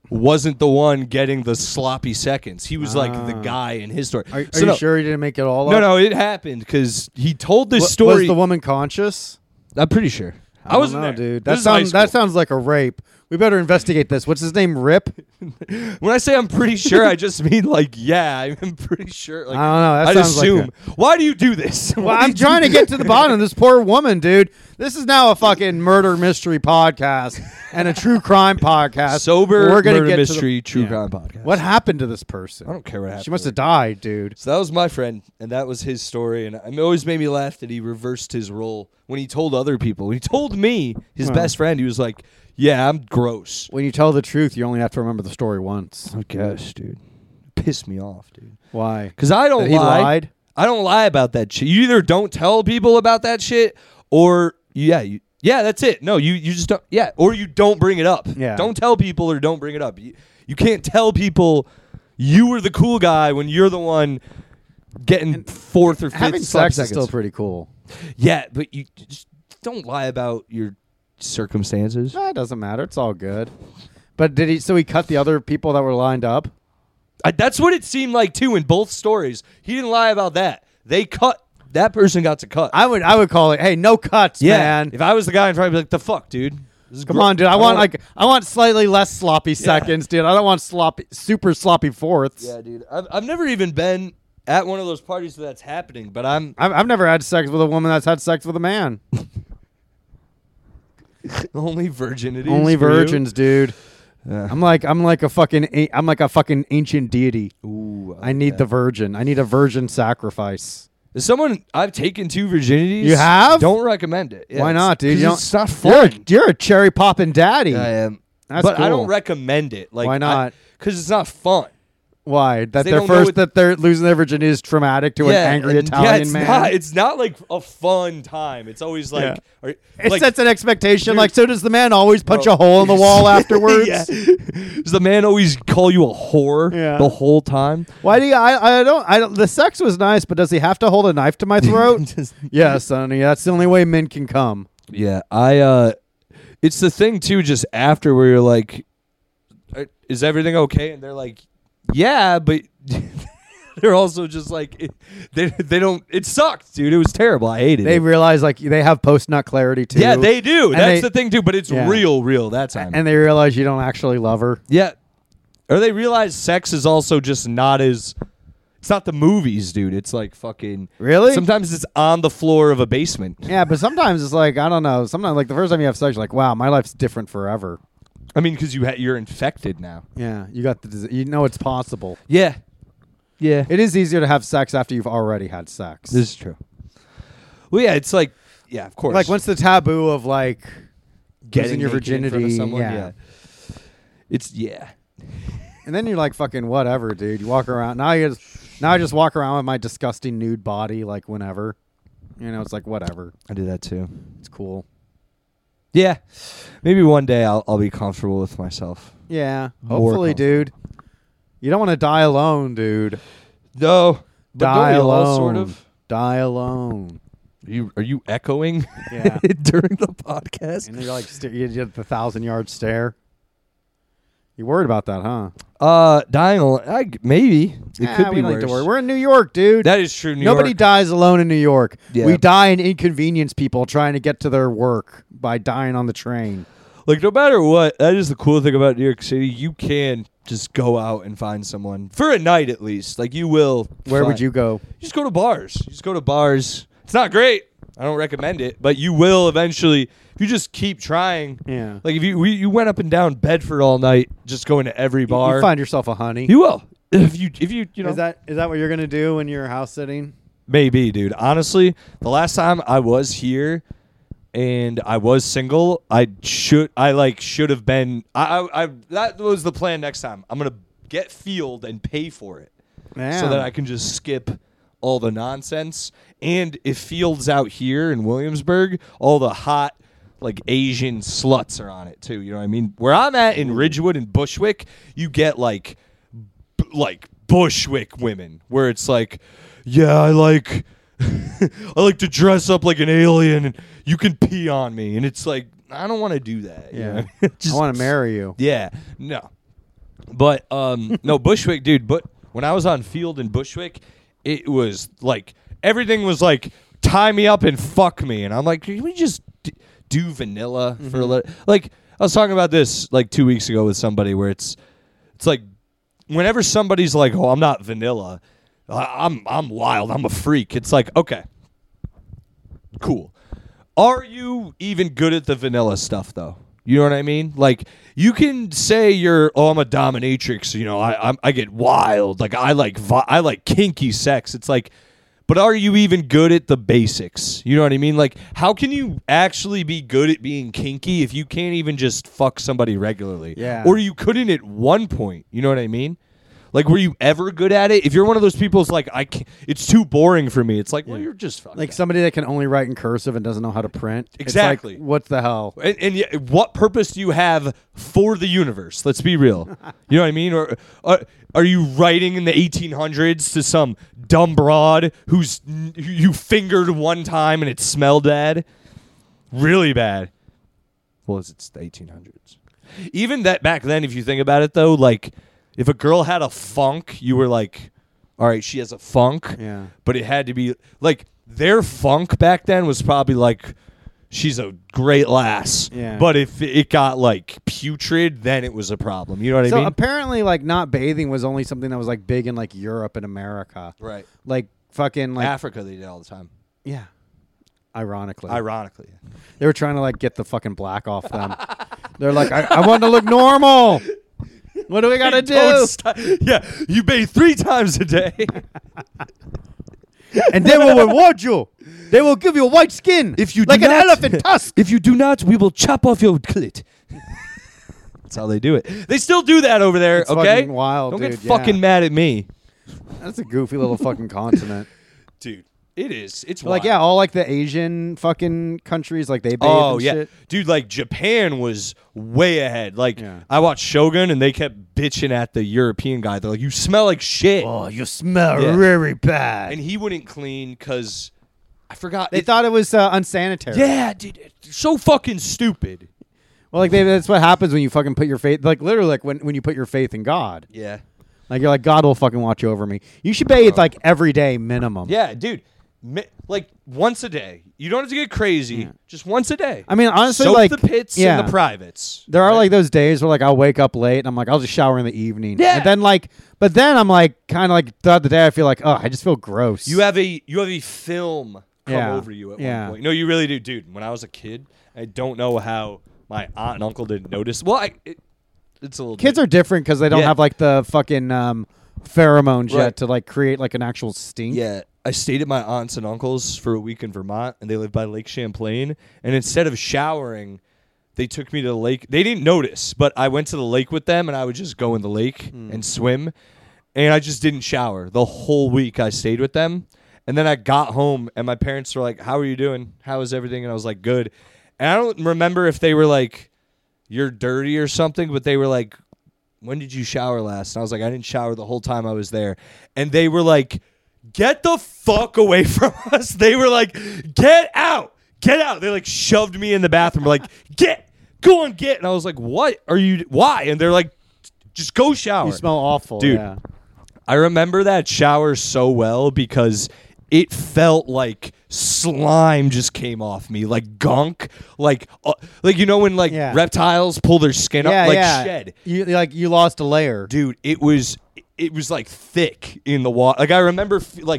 wasn't the one getting the sloppy seconds. He was like the Ah. guy in his story. Are, are So you no, sure you didn't make it all No, up? no, it happened because he told this Wa- story. Was the woman conscious? I'm pretty sure. I, don't wasn't know, there. dude. This That is high sounds that school. sounds like a rape. We better investigate this. What's his name? Rip? When I say I'm pretty sure, I just mean like, yeah, I'm pretty sure. Like, I don't know. That I'd sounds like assume. Why do you do this? Well, Why do I'm you trying do to get to the bottom of this poor woman, dude. This is now a fucking murder mystery podcast and a true crime podcast. Sober We're gonna murder get to the- mystery true Yeah. crime podcast. What happened to this person? I don't care what happened. She must to have her. died, dude. So that was my friend, and that was his story, and it always made me laugh that he reversed his role when he told other people. When he told me, his Well. best friend, he was like, "Yeah, I'm gross." When you tell the truth, you only have to remember the story once. I guess, dude. Piss me off, dude. Why? Because I don't That he lie. lied? I don't lie about that shit. You either don't tell people about that shit, or yeah, you yeah, that's it. No, you you just don't. Yeah, or you don't bring it up. Yeah. Don't tell people or don't bring it up. You, you can't tell people you were the cool guy when you're the one getting fourth or fifth. Having sloppy sex is seconds. still pretty cool. Yeah, but you just don't lie about your circumstances. Nah, it doesn't matter. It's all good. But did he? So he cut the other people that were lined up. I, that's what it seemed like too in both stories. He didn't lie about that. They cut. That person got to cut. I would. I would call it. Hey, no cuts, yeah. man. If I was the guy, I'd probably be like, "The fuck, dude." This is Come gro- on, dude. I, don't want like I want slightly less sloppy Yeah. seconds, dude. I don't want sloppy, super sloppy fourths. Yeah, dude. I've I've never even been at one of those parties where that's happening, but I'm I've, I've never had sex with a woman that's had sex with a man. only virginity. Only virgins, dude. Yeah. I'm like I'm like a fucking a- I'm like a fucking ancient deity. Ooh, I need the virgin. I need a virgin sacrifice. As someone I've taken two virginities. You have? Don't recommend it. Yeah, Why it's- not, dude? 'cause You it's not You're a, fun. you're a cherry popping daddy. I am. That's but I don't cool. recommend it. Like, Why not? Because it's not fun. Why? That they their don't know first what- that they're losing their virginity is traumatic to yeah, an angry and- Italian yeah, it's man. Not, it's not like a fun time. It's always like, Yeah. are- It like sets an expectation. Dude. like, so does the man always punch Bro. a hole in the wall afterwards? yeah. Does the man always call you a whore Yeah. the whole time? Why do you? I, I don't. I don't. The sex was nice, but does he have to hold a knife to my throat? Just- Yes, sonny. That's the only way men can come. Yeah, I. uh It's the thing too. Just after where you're like, "Uh, "Is everything okay?" And they're like, "Yeah," but they're also just like, it, they they don't. It sucked, dude. It was terrible. I hated They it. realize like they have post nut clarity too. Yeah, they do. And That's they- the thing too. But it's Yeah. real, real that time. and they realize you don't actually love her. yeah, or they realize sex is also just not as. It's not the movies, dude. It's like fucking. Really? Sometimes it's on the floor of a basement. Yeah, but sometimes it's like I don't know. Sometimes like the first time you have sex, you're like, wow, my life's different forever. I mean, because you ha- you're infected now. Yeah, you got the. dis- You know it's possible. Yeah, yeah. It is easier to have sex after you've already had sex. This is true. Well, yeah, it's like, yeah, of course. like once the taboo of like getting losing your naked in front of virginity, someone, yeah. It's yeah. And then you're like fucking whatever, dude. You walk around now. You just now I just walk around with my disgusting nude body like whenever. You know, it's like whatever. I do that too. It's cool. Yeah, maybe one day I'll I'll be comfortable with myself. Yeah, More hopefully, comfortable. dude. You don't want to die alone, dude. No, but Die don't we all alone. sort of. Die alone. Are you are you echoing? Yeah. during the podcast. And you're like st- you get the thousand yard stare. You worried about that, huh? Uh, dying alone. I g maybe it Ah, could we be don't worse. need to worry. We're in New York, dude. That is true. New Nobody York. dies alone in New York. Yeah. We die and inconvenience people trying to get to their work by dying on the train. Like no matter what, that is the cool thing about New York City. You can just go out and find someone for a night at least. Like you will. Where would find- you go? You just go to bars. You just go to bars. It's not great. I don't recommend it, but you will eventually if you just keep trying. Yeah. Like if you we, you went up and down Bedford all night, just going to every You- bar. You find yourself a honey. You will. If you if you you know Is that is that what you're gonna do when you're house sitting? maybe, dude. Honestly, the last time I was here and I was single, I should I like should have been I I, I that was the plan next time. I'm going to get Field and pay for it. So that I can just skip all the nonsense. And if Field's out here in Williamsburg, all the hot like Asian sluts are on it too. You know what I mean? Where I'm at in Ridgewood and Bushwick, you get like b- like Bushwick women where it's like, yeah, I like I like to dress up like an alien and you can pee on me. And it's like, I don't want to do that. you Yeah. know? Just- I want to marry you. Yeah. No. But um, no, Bushwick, dude. But when I was on field in Bushwick, it was like everything was like tie me up and fuck me, and I'm like, can we just d- do vanilla mm-hmm. for a little? Like I was talking about this like two weeks ago with somebody where it's it's like whenever somebody's like, oh, I'm not vanilla, I- I'm I'm wild, I'm a freak. It's like, okay, cool. Are you even good at the vanilla stuff though? You know what I mean? Like, you can say you're, oh, I'm a dominatrix. You know, I I'm, I get wild. Like, I like vi- I like kinky sex. It's like, but are you even good at the basics? You know what I mean? Like, how can you actually be good at being kinky if you can't even just fuck somebody regularly? Yeah. Or you couldn't at one point. You know what I mean? Like, were you ever good at it? If you're one of those people who's like, I can't, it's too boring for me. It's like, well, you're just fucking like somebody that can only write in cursive and doesn't know how to print. Exactly. It's like, what the hell? And, and yet, what purpose do you have for the universe? Let's be real. You know what I mean? Or uh, are you writing in the eighteen hundreds to some dumb broad who's who you fingered one time and it smelled bad? Really bad. Well, it's the eighteen hundreds. Even that back then, if you think about it, though, like, if a girl had a funk, you were like, all right, she has a funk. Yeah. But it had to be, like, their funk back then was probably like, she's a great lass. Yeah. But if it got, like, putrid, then it was a problem. You know what so I mean? apparently, like, not bathing was only something that was, like, big in, like, Europe and America. Right. Like, fucking, like. Africa, they did all the time. Yeah. Ironically. Ironically. They were trying to, like, get the fucking black off them. They're like, I, I want to look normal. What do we got to do? St- yeah, you bathe three times a day. And they will reward you. They will give you a white skin. If you like do an not, elephant tusk. If you do not, we will chop off your clit. That's how they do it. They still do that over there, It's okay? fucking wild, Don't dude, get fucking yeah. mad at me. That's a goofy little fucking continent. Dude, it is. It's But like, wild. yeah, all like the Asian fucking countries, like they bathe Oh, and yeah. shit. Dude, like, Japan was way ahead. Like, Yeah. I watched Shogun, and they kept bitching at the European guy. They're like, you smell like shit. Oh, you smell Yeah. very bad. And he wouldn't clean because I forgot. they it- thought it was uh, unsanitary. Yeah, dude. It's so fucking stupid. Well, like they, that's what happens when you fucking put your faith, like literally, like when, when you put your faith in God. Yeah. Like you're like, God will fucking watch over me. You should bathe like every day minimum. Yeah, dude. Mi- like, once a day. You don't have to get crazy. Yeah. Just once a day. I mean, honestly, Soak like the pits yeah. and the privates. There are right? like those days where like I'll wake up late and I'm like, I'll just shower in the evening. Yeah. And then like, but then I'm like, kind of like throughout the day, I feel like, oh, I just feel gross. You have a you have a film come Yeah. over you at Yeah. one point. No, you really do, dude. When I was a kid, I don't know how my aunt and uncle didn't notice. Well, I, it, it's a little Kids bit. are different because they don't Yeah. have like the fucking um, pheromones Right. yet to like create like an actual stink. Yeah, I stayed at my aunts and uncles for a week in Vermont, and they lived by Lake Champlain. And instead of showering, they took me to the lake. They didn't notice, but I went to the lake with them, and I would just go in the lake and swim. And I just didn't shower the whole week I stayed with them. And then I got home, and my parents were like, "How are you doing? How is everything?" And I was like, "Good." And I don't remember if they were like, "You're dirty" or something, but they were like, "When did you shower last?" And I was like, "I didn't shower the whole time I was there." And they were like, "Get the fuck away from us." They were like, "Get out. Get out." They like shoved me in the bathroom. Like, "Get. Go on, get." And I was like, "What are you why?" And they're like, "Just go shower." You smell awful, Dude. Yeah. I remember that shower so well because it felt like slime just came off me, like gunk, like uh, like you know when like Yeah. reptiles pull their skin Yeah, up, like yeah. shed. You like you lost a layer. Dude, it was it was like thick in the water. Like I remember f- like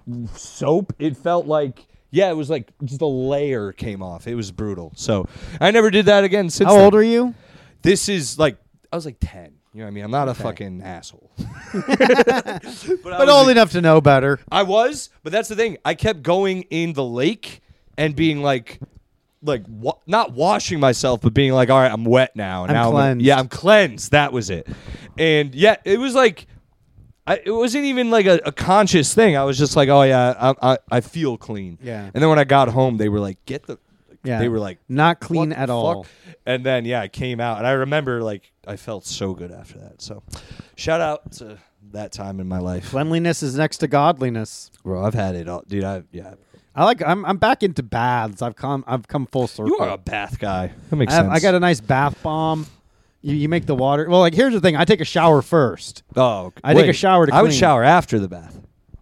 soap. It felt like yeah, it was like just a layer came off. It was brutal. So I never did that again since. How then. old are you? This is like I was like ten. You know what I mean? I'm not Okay. a fucking asshole. but I But was old a- enough to know better. I was, but that's the thing. I kept going in the lake and being like, like wa- not washing myself, but being like, all right, I'm wet now. I'm now gonna- cleansed. yeah, I'm cleansed. That was it. And yeah, it was like, I, it wasn't even like a, a conscious thing. I was just like, oh yeah, I, I, I feel clean. Yeah. And then when I got home, they were like, get the. Yeah. They were like, Not what clean the at all. fuck? And then yeah, I came out, and I remember like I felt so good after that. So, shout out to that time in my life. Cleanliness is next to godliness. Bro, I've had it all, dude. I yeah. I like. I'm. I'm back into baths. I've come. I've come full circle. You are a bath guy. That makes I, have, sense. I got a nice bath bomb. You, you make the water. Well, like here's the thing. I take a shower first. Oh, okay. I take a Wait, shower to I would clean. shower after the bath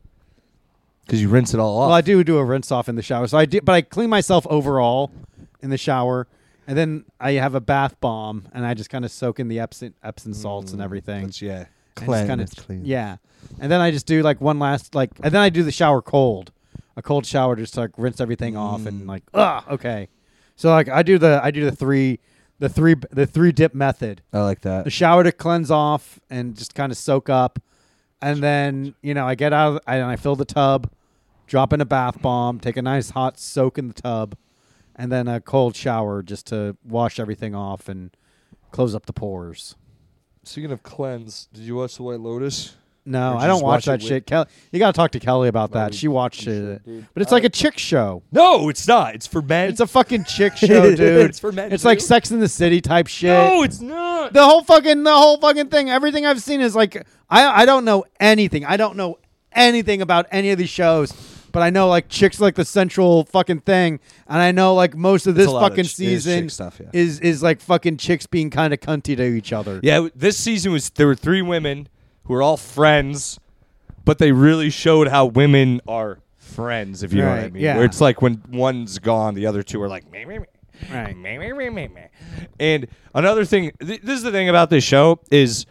because you rinse it all off. Well, I do do a rinse off in the shower. So I do, but I clean myself overall in the shower, and then I have a bath bomb, and I just kind of soak in the Epsom Epsom salts and everything. That's- yeah, And just clean. kinda- It's clean. Yeah, and then I just do like one last like, and then I do the shower cold, a cold shower just to like rinse everything off Mm. and like, ah, okay. So like I do the I do the three, the three the three dip method. I like The that. shower to cleanse off and just kind of soak up, and then you know I get out of, and I fill the tub, drop in a bath bomb, take a nice hot soak in the tub, and then a cold shower just to wash everything off and close up the pores. Speaking of cleanse, did you watch The White Lotus? No, Or I just don't watch watch that it with- shit. Kelly, you got to talk to Kelly about No, that. we- She watched we it, should, dude. but it's I- like a chick show. No, it's not. It's for men. It's a fucking chick show, dude. It's for men, It's like too. Sex in the City type shit. No, it's not. The whole fucking the whole fucking thing. Everything I've seen is like I I don't know anything. I don't know anything about any of these shows. But I know like chicks like the central fucking thing, and I know like most of this It's a lot of fucking ch- it is chick season stuff, yeah. is is like fucking chicks being kind of cunty to each other. Yeah, this season was there were three women who were all friends, but they really showed how women are friends, if you know what I Right, mean. yeah. Where it's like when one's gone, the other two are like meh, meh, meh. Right. Meh, meh, meh, meh, meh. And another thing, th- this is the thing about this show is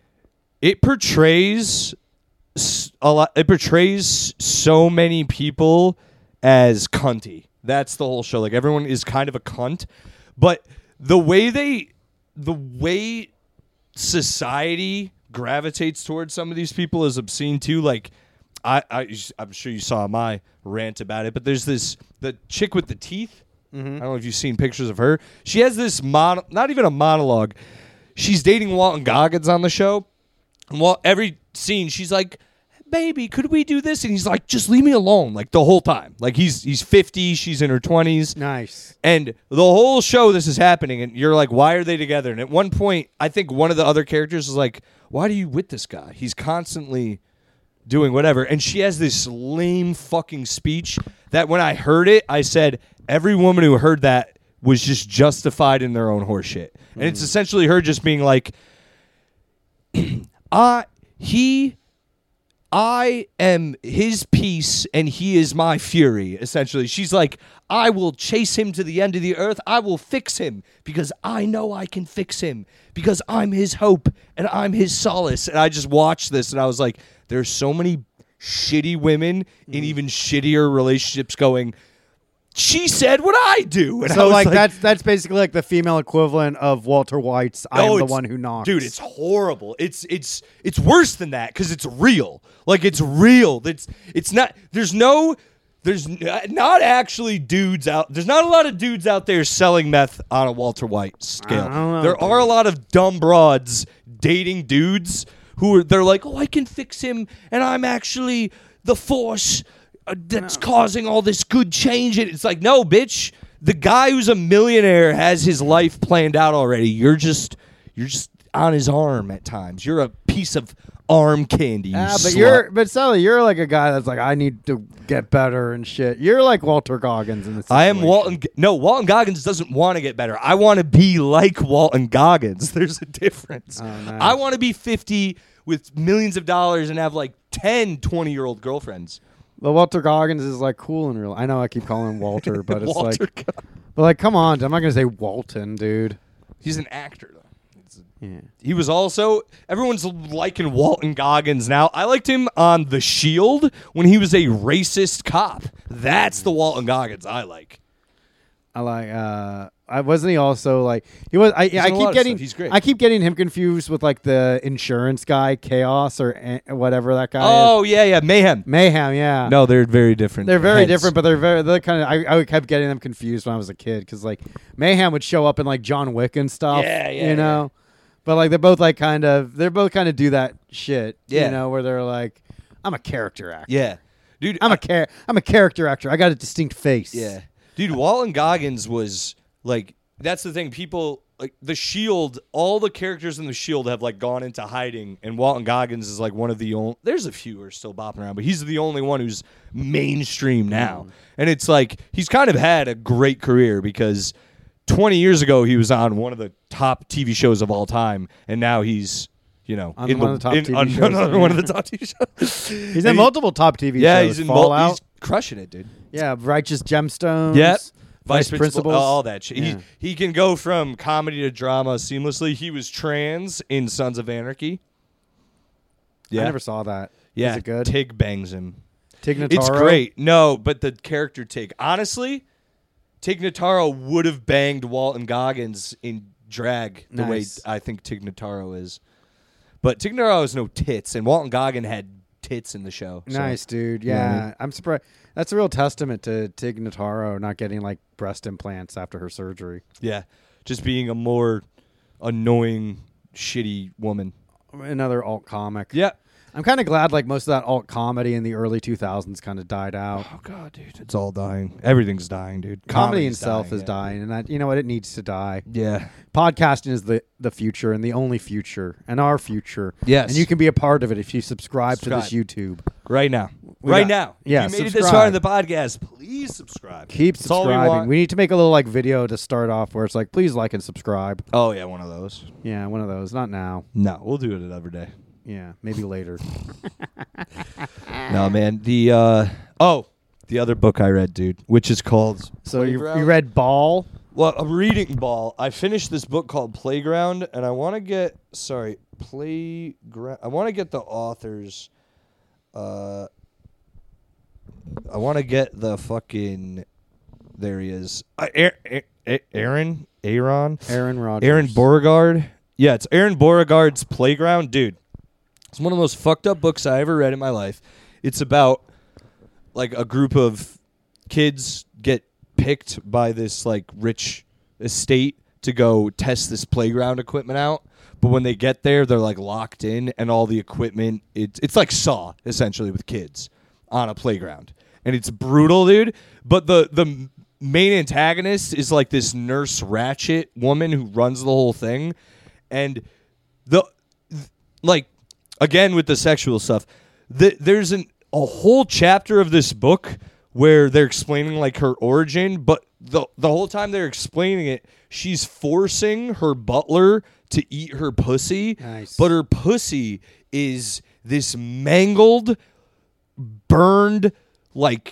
it portrays s- a lot. It portrays so many people as cunty. That's the whole show. Like everyone is kind of a cunt, but the way they, the way society gravitates towards some of these people is obscene too. Like, I, I I'm sure you saw my rant about it, but there's this the chick with the teeth. I don't know if you've seen pictures of her. She has this mon, not even a monologue. She's dating Walton Goggins on the show. And while every scene, she's like, "Baby, could we do this?" And he's like, "Just leave me alone." Like the whole time. Like he's he's fifty, she's in her twenties. Nice. And the whole show, this is happening, and you're like, why are they together? And at one point, I think one of the other characters is like, why are you with this guy? He's constantly doing whatever. And she has this lame fucking speech that when I heard it, I said, every woman who heard that was just justified in their own horseshit. And it's essentially her just being like, uh, he... I am his peace and he is my fury, essentially. She's like, I will chase him to the end of the earth. I will fix him because I know I can fix him because I'm his hope and I'm his solace. And I just watched this and I was like, there's so many shitty women in even shittier relationships going, she said what I do. And I So was like, that's that's basically like the female equivalent of Walter White's "I am Oh, the it's- one who knocks." Dude, it's horrible. It's it's it's worse than that because it's real. Like it's real. It's it's not. There's no. There's n- not actually dudes out. There's not a lot of dudes out there selling meth on a Walter White scale. I don't know, there are a lot of dumb broads dating dudes who are. They're like, oh, I can fix him, and I'm actually the force uh, that's causing all this good change. And it's like, no, bitch. The guy who's a millionaire has his life planned out already. You're just you're just on his arm at times. You're a piece of arm candy. You Ah, but slut. you're but Sally, you're like a guy that's like, I need to get better and shit. You're like Walter Goggins in this. I am Walton. No, Walton Goggins doesn't want to get better. I want to be like Walton Goggins. There's a difference. Oh, nice. I want to be fifty with millions of dollars and have like ten twenty-year-old girlfriends. But Walter Goggins is like cool in real. I know I keep calling him Walter, but it's Walter like, Go- but like, come on, I'm not gonna say Walton, dude. He's an actor, though. It's- Yeah. He was also, everyone's liking Walton Goggins now. I liked him on The Shield when he was a racist cop. That's the Walton Goggins I like. I like. uh I wasn't he also like he was. I, I in a lot keep of getting. stuff. He's great. I keep getting him confused with like the insurance guy, Chaos or eh, whatever that guy is. Oh, yeah, yeah. Mayhem. Mayhem. Yeah. No, they're very different. They're very heads. different, but they're very. They're kind of. I, I kept getting them confused when I was a kid because like Mayhem would show up in like John Wick and stuff. Yeah, yeah, You know, but like they're both like kind of. They're both kind of do that shit. Yeah. You know, where they're like, I'm a character actor. Yeah. Dude, I'm I- a char- I'm a character actor. I got a distinct face. Yeah. Dude, Walton Goggins was like, that's the thing. People, like, The Shield, all the characters in The Shield have, like, gone into hiding, and Walton Goggins is, like, one of the only, there's a few who are still bopping around, but he's the only one who's mainstream now. And it's like, he's kind of had a great career because twenty years ago, he was on one of the top T V shows of all time, and now he's, you know, On in one the, of the top in, T V on shows. another one of the top T V shows. He's in multiple top T V yeah, shows. he's in mul- Fallout. He's crushing it, dude. Yeah, Righteous Gemstones. Yep. Vice, Vice Principals. all that shit. Yeah. He he can go from comedy to drama seamlessly. He was trans in Sons of Anarchy. Yeah, I never saw that. yeah. Is it good? Tig bangs him. Tig Notaro? It's great. No, but the character Tig. Honestly, Tig Notaro would have banged Walton Goggins in drag the Nice. way I think Tig Notaro is. But Tig Notaro has no tits, and Walton Goggin had tits in the show. so- Nice, dude. You know what I Yeah, mean? I'm surprised. That's a real testament to Tig Notaro not getting like breast implants after her surgery. Yeah, just being a more annoying, shitty woman. Another alt comic. Yeah. I'm kind of glad like most of that alt comedy in the early two thousands kind of died out. Oh god, dude, it's all dying. Everything's dying, dude. Comedy Comedy's itself dying, is yeah. dying, and that, you know what? It needs to die. Yeah. Podcasting is the, the future and the only future and our future. Yes. And you can be a part of it if you subscribe, Subscribe. to this YouTube. Right now. We right got- now. yeah, If you made it this subscribe. far in the podcast, please subscribe. Keep That's all we subscribing. want. We, need to make a little like video to start off where it's like, please like and subscribe. Oh yeah, one of those. Yeah, one of those. Not now. No, we'll do it another day. Yeah, maybe later. No, man. The uh oh, the other book I read, dude, which is called So you, Playground? you read Ball? Well, a reading ball. I finished this book called Playground, and I want to get sorry, Playground. I want to get the authors. Uh, I want to get the fucking. There he is. Uh, Aaron, Aaron, Aaron, Aaron Rodgers. Aaron Beauregard. Yeah, it's Aaron Beauregard's Playground, dude. It's one of the most fucked up books I ever read in my life. It's about like a group of kids get picked by this like rich estate to go test this playground equipment out, but when they get there they're like locked in, and all the equipment it's it's like Saw essentially with kids on a playground, and it's brutal, dude. But the the main antagonist is like this Nurse Ratched woman who runs the whole thing, and the like again with the sexual stuff, the, there's an a whole chapter of this book where they're explaining like her origin, but the the whole time they're explaining it, she's forcing her butler to eat her pussy. Nice. But her pussy is this mangled, burned, like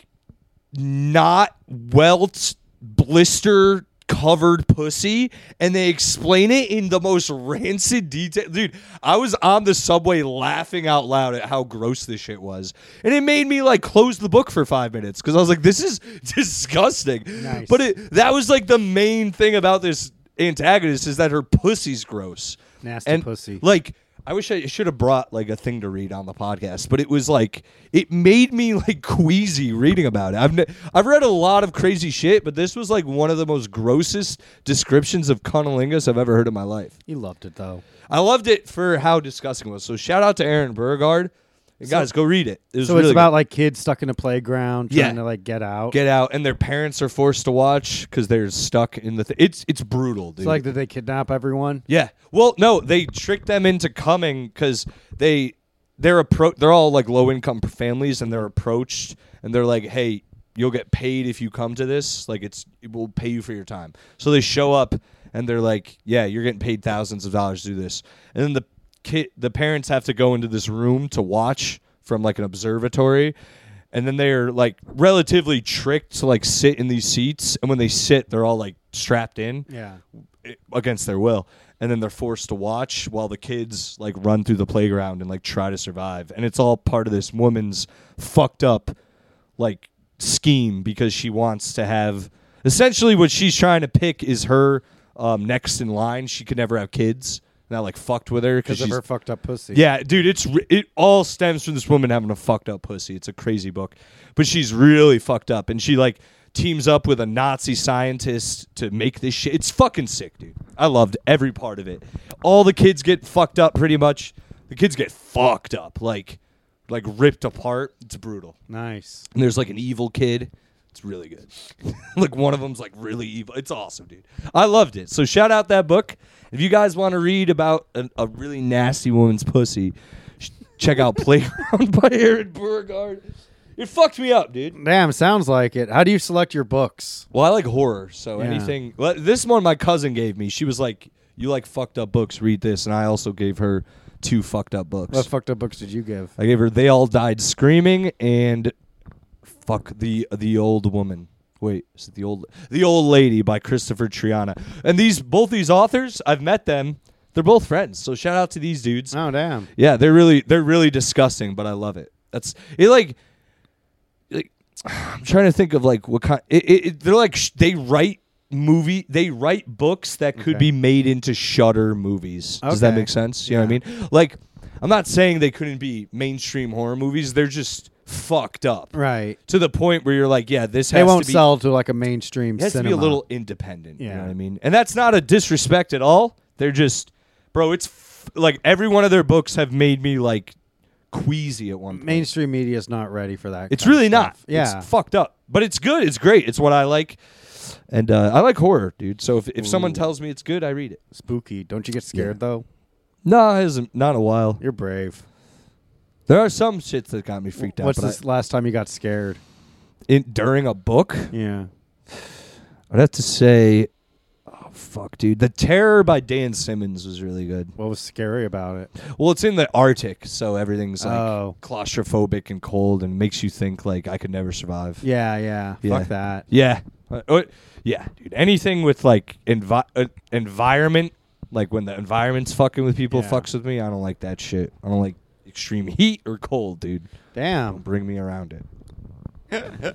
not welt, blister covered pussy, and they explain it in the most rancid detail. Dude, I was on the subway laughing out loud at how gross this shit was, and it made me like close the book for five minutes because I was like, this is disgusting. Nice. But it that was like the main thing about this antagonist is that her pussy's gross. Nasty and pussy. Like, I wish I should have brought like a thing to read on the podcast, but it was like it made me like queasy reading about it. I've ne- I've read a lot of crazy shit, but this was like one of the most grossest descriptions of cunnilingus I've ever heard in my life. You loved it though. I loved it for how disgusting it was. So shout out to Aaron Beauregard. And guys, go read it. It was So really it's about good. like kids stuck in a playground trying Yeah. to like get out. Get out, and their parents are forced to watch because they're stuck in the. Th- it's it's brutal, dude. It's like, did they kidnap everyone? Yeah. Well, no, they tricked them into coming because they they're appro- they're all like low income families, and they're approached and they're like, "Hey, you'll get paid if you come to this. Like, it's it will pay you for your time." So they show up and they're like, "Yeah, you're getting paid thousands of dollars to do this." And then the kid, the parents have to go into this room to watch from like an observatory. And then they're like relatively tricked to like sit in these seats, and when they sit, they're all like strapped in Yeah. against their will, and then they're forced to watch while the kids like run through the playground and like try to survive. And it's all part of this woman's fucked up like scheme because she wants to have essentially what she's trying to pick is her um, next in line. She could never have kids. And that like fucked with her because Because of she's her fucked up pussy. yeah, dude, it's re- it all stems from this woman having a fucked up pussy. It's a crazy book, but she's really fucked up, and she like teams up with a Nazi scientist to make this shit. It's fucking sick, dude. I loved every part of it. All the kids get fucked up, pretty much. The kids get fucked up, like like ripped apart. It's brutal. Nice. And there's like an evil kid. It's really good. Like one of them's like really evil. It's awesome, dude. I loved it. So shout out that book. If you guys want to read about a, a really nasty woman's pussy, sh- check out Playground by Aaron Beauregard. It fucked me up, dude. Damn, sounds like it. How do you select your books? Well, I like horror, so Yeah. anything. well, This one my cousin gave me. She was like, "You like fucked up books? Read this." And I also gave her two fucked up books. What fucked up books did you give? I gave her "They All Died Screaming" and "Fuck the the Old Woman." Wait, is it the old the old lady by Christopher Triana? And these both these authors, I've met them. They're both friends. So shout out to these dudes. Oh, damn. Yeah, they're really they're really disgusting, but I love it. That's it. Like, like I'm trying to think of like what kind. It, it, it, they're like sh- they write movie. They write books that could Okay. be made into Shudder movies. Does that Okay. make sense? You know what I mean? Like, I'm not saying they couldn't be mainstream horror movies. They're just fucked up Right. to the point where you're like, yeah, this has They won't to be. sell to like a mainstream It has cinema. to be a little independent. You Yeah. know what I mean? And that's not a disrespect at all. They're just, bro. It's f- like every one of their books have made me like queasy at one point. Mainstream media is not ready for that. It's kind of really not. stuff. Yeah. It's fucked up. But it's good. It's great. It's what I like. And uh, I like horror, dude. So if, if someone Ooh. tells me it's good, I read it. Spooky. Don't you get scared though? No, it hasn't. Not in a while. You're brave. There are some shits that got me freaked out. What's but this last time you got scared? I, in, during a book, Yeah. I'd have to say, oh, fuck, dude. The Terror by Dan Simmons was really good. What was scary about it? Well, it's in the Arctic, so everything's like Oh. claustrophobic and cold and makes you think like I could never survive. Yeah, yeah. Yeah. Fuck that. Yeah. Uh, uh, yeah, dude. Anything with like envi- uh, environment, like when the environment's fucking with people, Yeah. fucks with me. I don't like that shit. I don't like extreme heat or cold, dude. Don't Damn. bring me around it.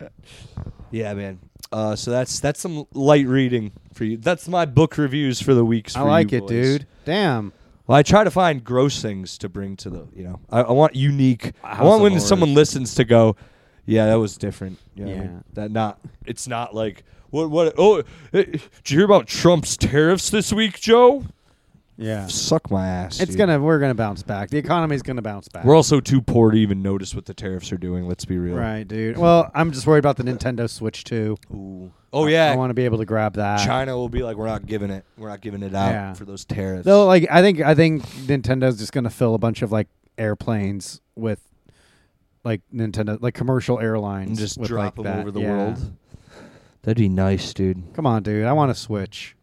Yeah, man. Uh, so that's that's some light reading for you. That's my book reviews for the weeks. I for like you it, boys. dude. Damn. Well, I try to find gross things to bring to the, you know, I, I want unique. I House want of when Horrors. someone listens to go, yeah, that was different. You know what I Yeah. mean? That not, it's not like, what, what, oh, eh, did you hear about Trump's tariffs this week, Joe? Yeah. Suck my ass. It's dude. gonna. We're gonna bounce back. The economy's gonna bounce back. We're also too poor to even notice what the tariffs are doing. Let's be real. Right, dude. Well, I'm just worried about the Nintendo Switch too. Ooh. Oh, yeah. I want to be able to grab that. China will be like, we're not giving it. We're not giving it out Yeah. for those tariffs. Though, like, I think I think Nintendo's just gonna fill a bunch of like airplanes with like Nintendo, like commercial airlines, and just with, drop like, them that. over the Yeah. world. That'd be nice, dude. Come on, dude. I want a Switch.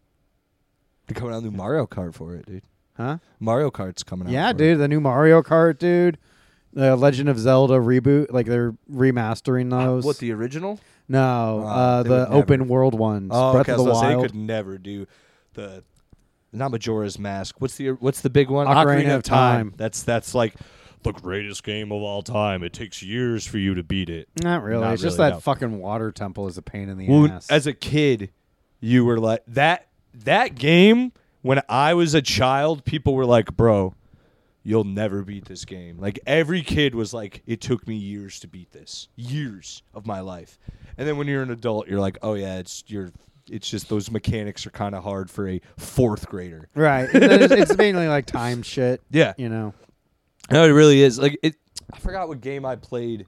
They're coming out with new Mario Kart for it, dude. Huh? Mario Kart's coming out. Yeah, for dude. The new Mario Kart, dude. The Legend of Zelda reboot, like they're remastering It. those. What, the original? No, Uh, uh, they the would never. open world ones. Oh, Breath okay, of I the was gonna say, Wild. they could never do the not Majora's Mask. What's the what's the big one? Ocarina of Time. That's that's like the greatest game of all time. It takes years for you to beat it. Not really. Not it's just really, that no. fucking water temple is a pain in the Well, ass. as a kid, you were like that that game when I was a child, people were like, "Bro, you'll never beat this game." Like every kid was like, "It took me years to beat this. Years of my life." And then when you're an adult, you're like, "Oh yeah, it's you're it's just those mechanics are kind of hard for a fourth grader." right. it's, it's mainly like time shit. Yeah. You know. No, it really is. Like it I forgot what game I played.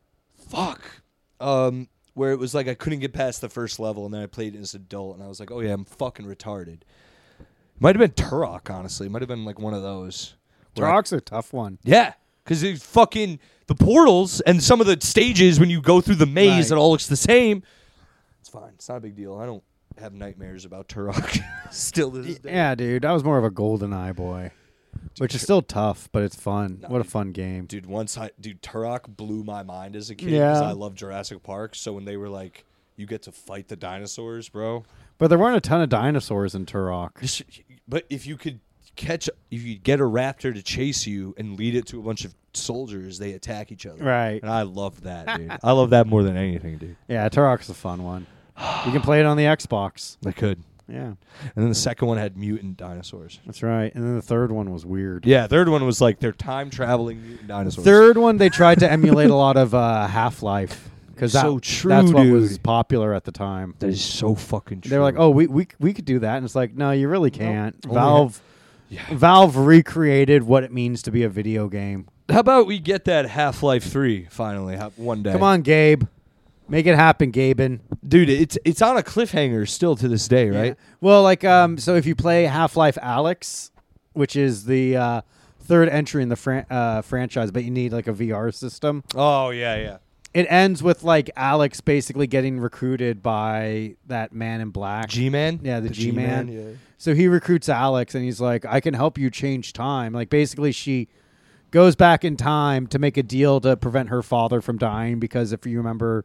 Fuck. Um where it was like I couldn't get past the first level and then I played it as an adult and I was like, "Oh yeah, I'm fucking retarded." Might have been Turok, honestly. Might have been like one of those. where I- Turok's a tough one. Yeah, because it's fucking the portals and some of the stages when you go through the maze, Right. it all looks the same. It's fine. It's not a big deal. I don't have nightmares about Turok still to this day. Yeah, dude. I was more of a golden eye boy. Which is still tough, but it's fun. No, what a dude. fun game. Dude, once I dude Turok blew my mind as a kid because Yeah. I love Jurassic Park. So when they were like, you get to fight the dinosaurs, bro. But there weren't a ton of dinosaurs in Turok. Just- But if you could catch, if you get a raptor to chase you and lead it to a bunch of soldiers, they attack each other. Right. And I love that, dude. I love that more than anything, dude. Yeah, Turok's a fun one. You can play it on the Xbox. I could. Yeah, And then the second one had mutant dinosaurs. that's right. And then the third one was weird. Yeah, third one was like they're time traveling mutant dinosaurs. Third one, they tried to emulate a lot of uh, Half-Life. Because that, So true, that's what dude. was popular at the time. That is so fucking true. They were like, "Oh, we we we could do that," and it's like, "No, you really can't." Only Valve, Yeah. Valve recreated what it means to be a video game. How about we get that Half-Life three finally ha- one day? Come on, Gabe, make it happen, Gaben. dude. It's it's on a cliffhanger still to this day, right? Yeah. Well, like, um, so if you play Half-Life Alyx, which is the uh, third entry in the fran- uh, franchise, but you need like a V R system. Oh yeah, yeah. It ends with like Alex basically getting recruited by that man in black. G-Man? Yeah, the, The G-Man. G-Man, yeah. So he recruits Alex and he's like, I can help you change time. Like basically she goes back in time to make a deal to prevent her father from dying because if you remember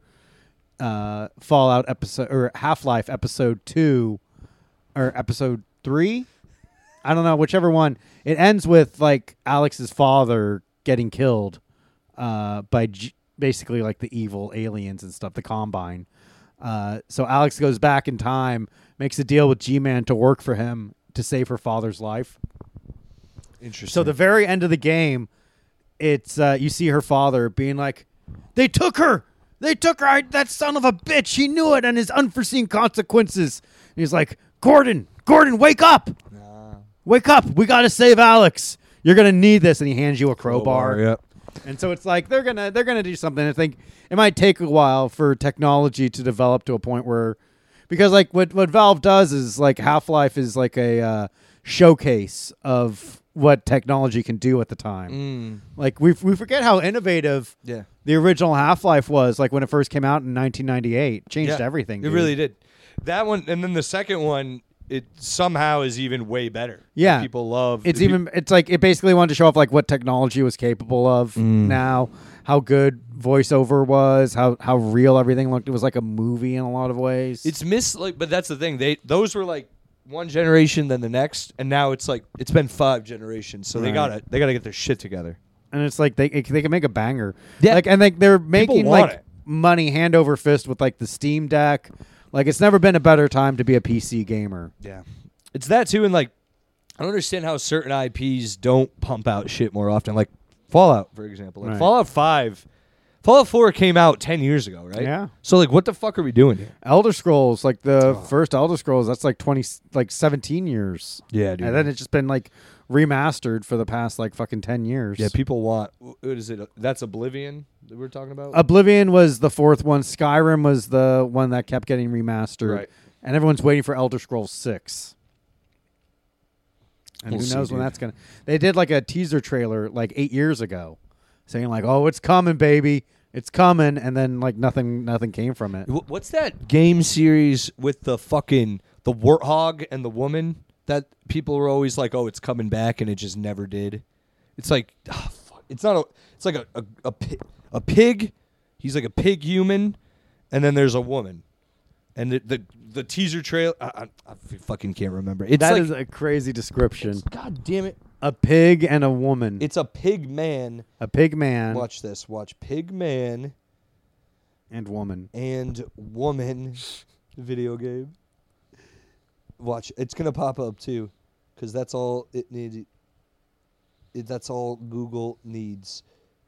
uh, Fallout episode or Half-Life episode two or episode three, I don't know, whichever one, it ends with like Alex's father getting killed uh, by G- basically like the evil aliens and stuff, the Combine. Uh, so Alex goes back in time, makes a deal with G-Man to work for him to save her father's life. Interesting. So the very end of the game, it's uh, you see her father being like, "They took her, they took her. I, that son of a bitch. He knew it, and his unforeseen consequences." And he's like, "Gordon, Gordon, wake up, Nah. wake up. We got to save Alex. You're gonna need this." And he hands you a crowbar. Crowbar, yep. And so it's like they're gonna they're gonna do something. I think it might take a while for technology to develop to a point where, because like what what Valve does is like Half-Life is like a uh, showcase of what technology can do at the time. Mm. Like we we forget how innovative Yeah. the original Half-Life was. Like when it first came out in nineteen ninety-eight, changed Yeah, everything. It dude. really did. That one, and then the second one, it somehow is even way better. Yeah. Like, people love. It's the- even it's like it basically wanted to show off like what technology was capable of Mm. now, how good voiceover was, how how real everything looked. It was like a movie in a lot of ways. It's miss like, but that's the thing. They those were like one generation, then the next, and now it's like it's been five generations. So they Right. gotta they gotta get their shit together. and it's like they they can make a banger. Yeah. Like and like they're making want like it. money hand over fist with like the Steam Deck. Like it's never been a better time to be a P C gamer. Yeah, it's that too, and like I don't understand how certain I Ps don't pump out shit more often. Like Fallout, for example. Like Right. Fallout Five, Fallout Four came out ten years ago, right? Yeah. So like, what the fuck are we doing here? Elder Scrolls, like the Oh. first Elder Scrolls, that's like twenty, like seventeen years, Yeah, and then it's just been like remastered for the past like fucking ten years. yeah, people want. What is it? That's Oblivion that we're talking about. Oblivion was the fourth one. Skyrim was the one that kept getting remastered, Right. and everyone's waiting for Elder Scrolls Six. And We'll who see, knows when dude. that's gonna? They did like a teaser trailer like eight years ago, saying like, "Oh, it's coming, baby, it's coming," and then like nothing, nothing came from it. Wh- What's that game series with the fucking the warthog and the woman that people were always like, "Oh, it's coming back," and it just never did. It's like, ah, fuck. It's not a. It's like a a, a, pi- a pig. He's like a pig human, and then there's a woman, and the the, the teaser trailer. I, I, I fucking can't remember. It's That like, is a crazy description. God damn it! A pig and a woman. It's a pig man. a pig man Watch this. Watch pig man and woman. and woman video game. Watch, it's gonna pop up too, because that's all it needs. It, that's all Google needs.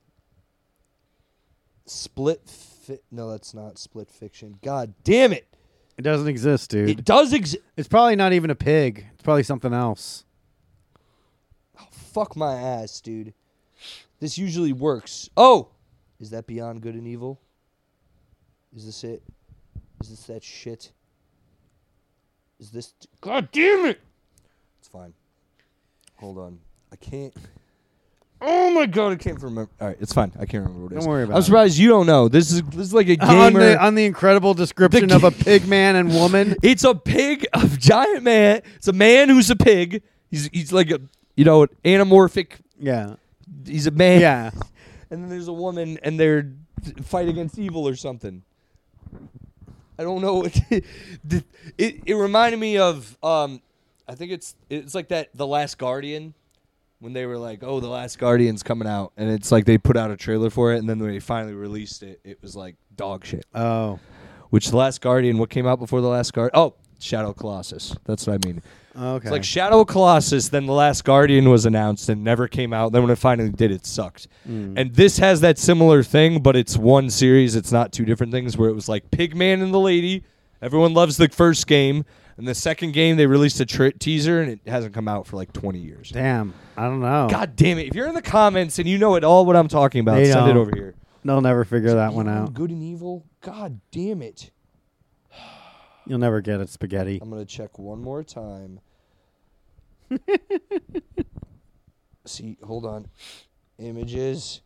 Split fi- No, that's not split fiction. God damn it! It doesn't exist, dude. It does exist. It's probably not even a pig. It's probably something else. Oh, fuck my ass, dude. This usually works. Oh, is that Beyond Good and Evil? Is this it? Is this that shit? Is this? T- God damn it! It's fine. Hold on. I can't. Oh my god, I can't remember. All right, it's fine. I can't remember what it is. Don't worry about I'm it. surprised you don't know. This is this is like a gamer. On the on the incredible description The of a ga- pig man and woman. It's a pig, a giant man. It's a man who's a pig. He's he's like a you know an anamorphic. Yeah. He's a man. Yeah. And then there's a woman, and they're fight against evil or something. I don't know. it it, it reminded me of um, I think it's it's like that The Last Guardian, when they were like, oh, The Last Guardian's coming out, and it's like they put out a trailer for it, and then when they finally released it, it was like dog shit. Oh. Which The Last Guardian? What came out before The Last Guardian? Oh, Shadow Colossus. That's what I mean. Okay. It's like Shadow Colossus, then The Last Guardian was announced and never came out. Then when it finally did, it sucked. Mm. And this has that similar thing, but it's one series. It's not two different things, where it was like Pigman and the Lady. Everyone loves the first game. And the second game, they released a tra- teaser, and it hasn't come out for like twenty years. Damn. I don't know. God damn it. If you're in the comments and you know at all what I'm talking about, They send it don't. over here. They'll never figure that one Beyond out. Good and Evil? God damn it. You'll never get it, spaghetti. I'm going to check one more time. See, hold on. Images.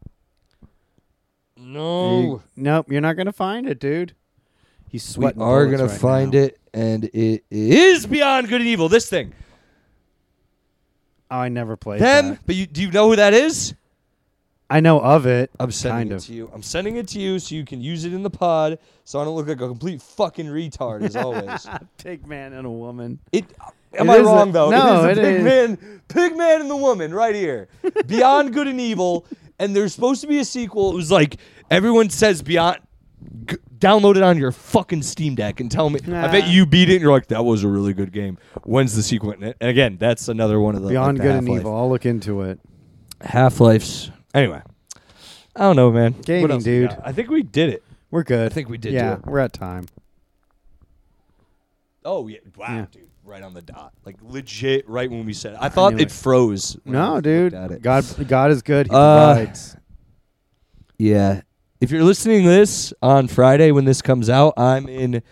No. You- nope, you're not gonna find it, dude. He's We sweating. are bullets going to right find now. it, and it is Beyond Good and Evil. This thing. Oh, I never played Them, that. but you do you know who that is? I know of it. I'm sending kind it of. to you. I'm sending it to you so you can use it in the pod so I don't look like a complete fucking retard as always. Pig man and a woman. It Am It I is wrong a- though? no, it is it the pig is. man, pig man and the woman right here. Beyond Good and Evil, and there's supposed to be a sequel. It was like everyone says Beyond. G- download it on your fucking Steam Deck and tell me. Nah. I bet you beat it and you're like, that was a really good game. When's the sequel? And again, that's another one of the Beyond like the Good and Half-Life. Evil. I'll look into it. Half-Life's. Anyway, I don't know, man. What Gaming, else we dude. got? I think we did it. We're good. I think we did Yeah, do it. we're at time. Oh yeah! Wow, Yeah. dude, right on the dot, like legit, right when we said it. I thought knew it, it. froze. when I No, looked dude. at it. God, God is good. He Uh, provides. Yeah. If you're listening to this on Friday when this comes out, I'm in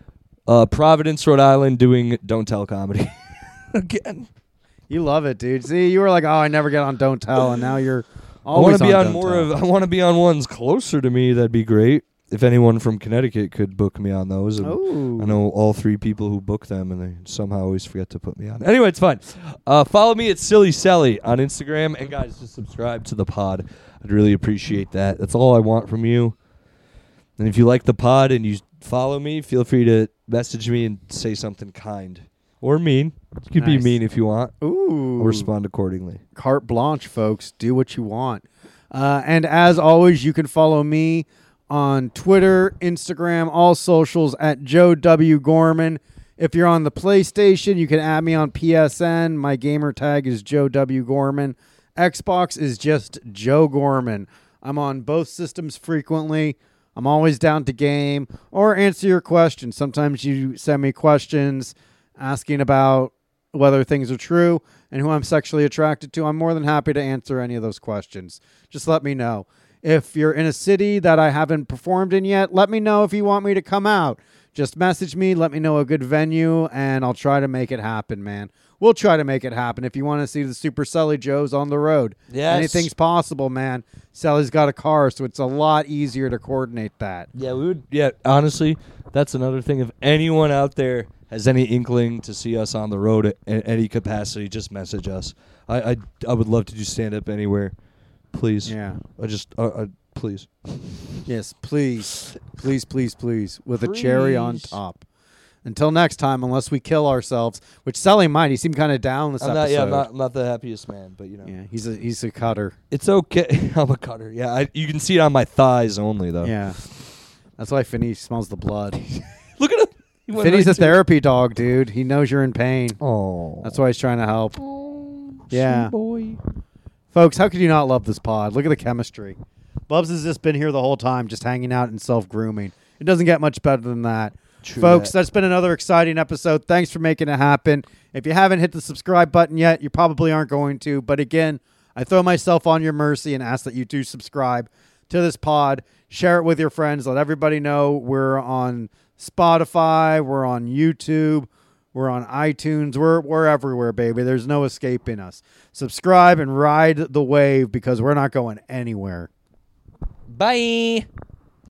uh, Providence, Rhode Island, doing Don't Tell comedy again. You love it, dude. See, you were like, "Oh, I never get on Don't Tell," and now you're I want always to be on Don't more Tell. of. I want to be on ones closer to me. That'd be great. If anyone from Connecticut could book me on those. And Oh, I know all three people who book them, and they somehow always forget to put me on. Anyway, it's fine. Uh, follow me at Silly Sally on Instagram, and guys, just subscribe to the pod. I'd really appreciate that. That's all I want from you. And if you like the pod and you follow me, feel free to message me and say something kind or mean. You can be Nice. mean if you want. Ooh. I'll respond accordingly. Carte blanche, folks. Do what you want. Uh, and as always, you can follow me on Twitter, Instagram, all socials at Joe W. Gorman. If you're on the PlayStation, you can add me on P S N. My gamer tag is Joe W. Gorman. Xbox is just Joe Gorman. I'm on both systems frequently. I'm always down to game or answer your questions. Sometimes you send me questions asking about whether things are true and who I'm sexually attracted to. I'm more than happy to answer any of those questions. Just let me know. If you're in a city that I haven't performed in yet, let me know if you want me to come out. Just message me, let me know a good venue, and I'll try to make it happen, man. We'll try to make it happen. If you want to see the Super Sully Joes on the road, Yes. anything's possible, man. Sully's got a car, so it's a lot easier to coordinate that. Yeah, we would. Yeah, honestly, that's another thing. If anyone out there has any inkling to see us on the road at, at any capacity, just message us. I I, I would love to do stand up anywhere. Please. Yeah. I just uh, uh, please. Yes, please. Please, please, please. With a cherry on Please. top. Until next time, unless we kill ourselves, which Sully might. He seemed kind of down this I'm episode. not. Yeah, I'm not. I'm not the happiest man, but you know, Yeah, he's a he's a cutter. it's okay. I'm a cutter. Yeah, I, you can see it on my thighs only though. Yeah. That's why Finney smells the blood. Look at him. He went Finney's right a to it. therapy dog, dude. He knows you're in pain. Oh, That's why he's trying to help. Oh, Yeah. sweet boy. Folks, how could you not love this pod? Look at the chemistry. Bubs has just been here the whole time, just hanging out and self-grooming. It doesn't get much better than that. True Folks, that. that's been another exciting episode. Thanks for making it happen. If you haven't hit the subscribe button yet, you probably aren't going to. But again, I throw myself on your mercy and ask that you do subscribe to this pod. Share it with your friends. Let everybody know we're on Spotify. We're on YouTube. We're on iTunes. We're, we're everywhere, baby. There's no escaping us. Subscribe and ride the wave because we're not going anywhere. Bye.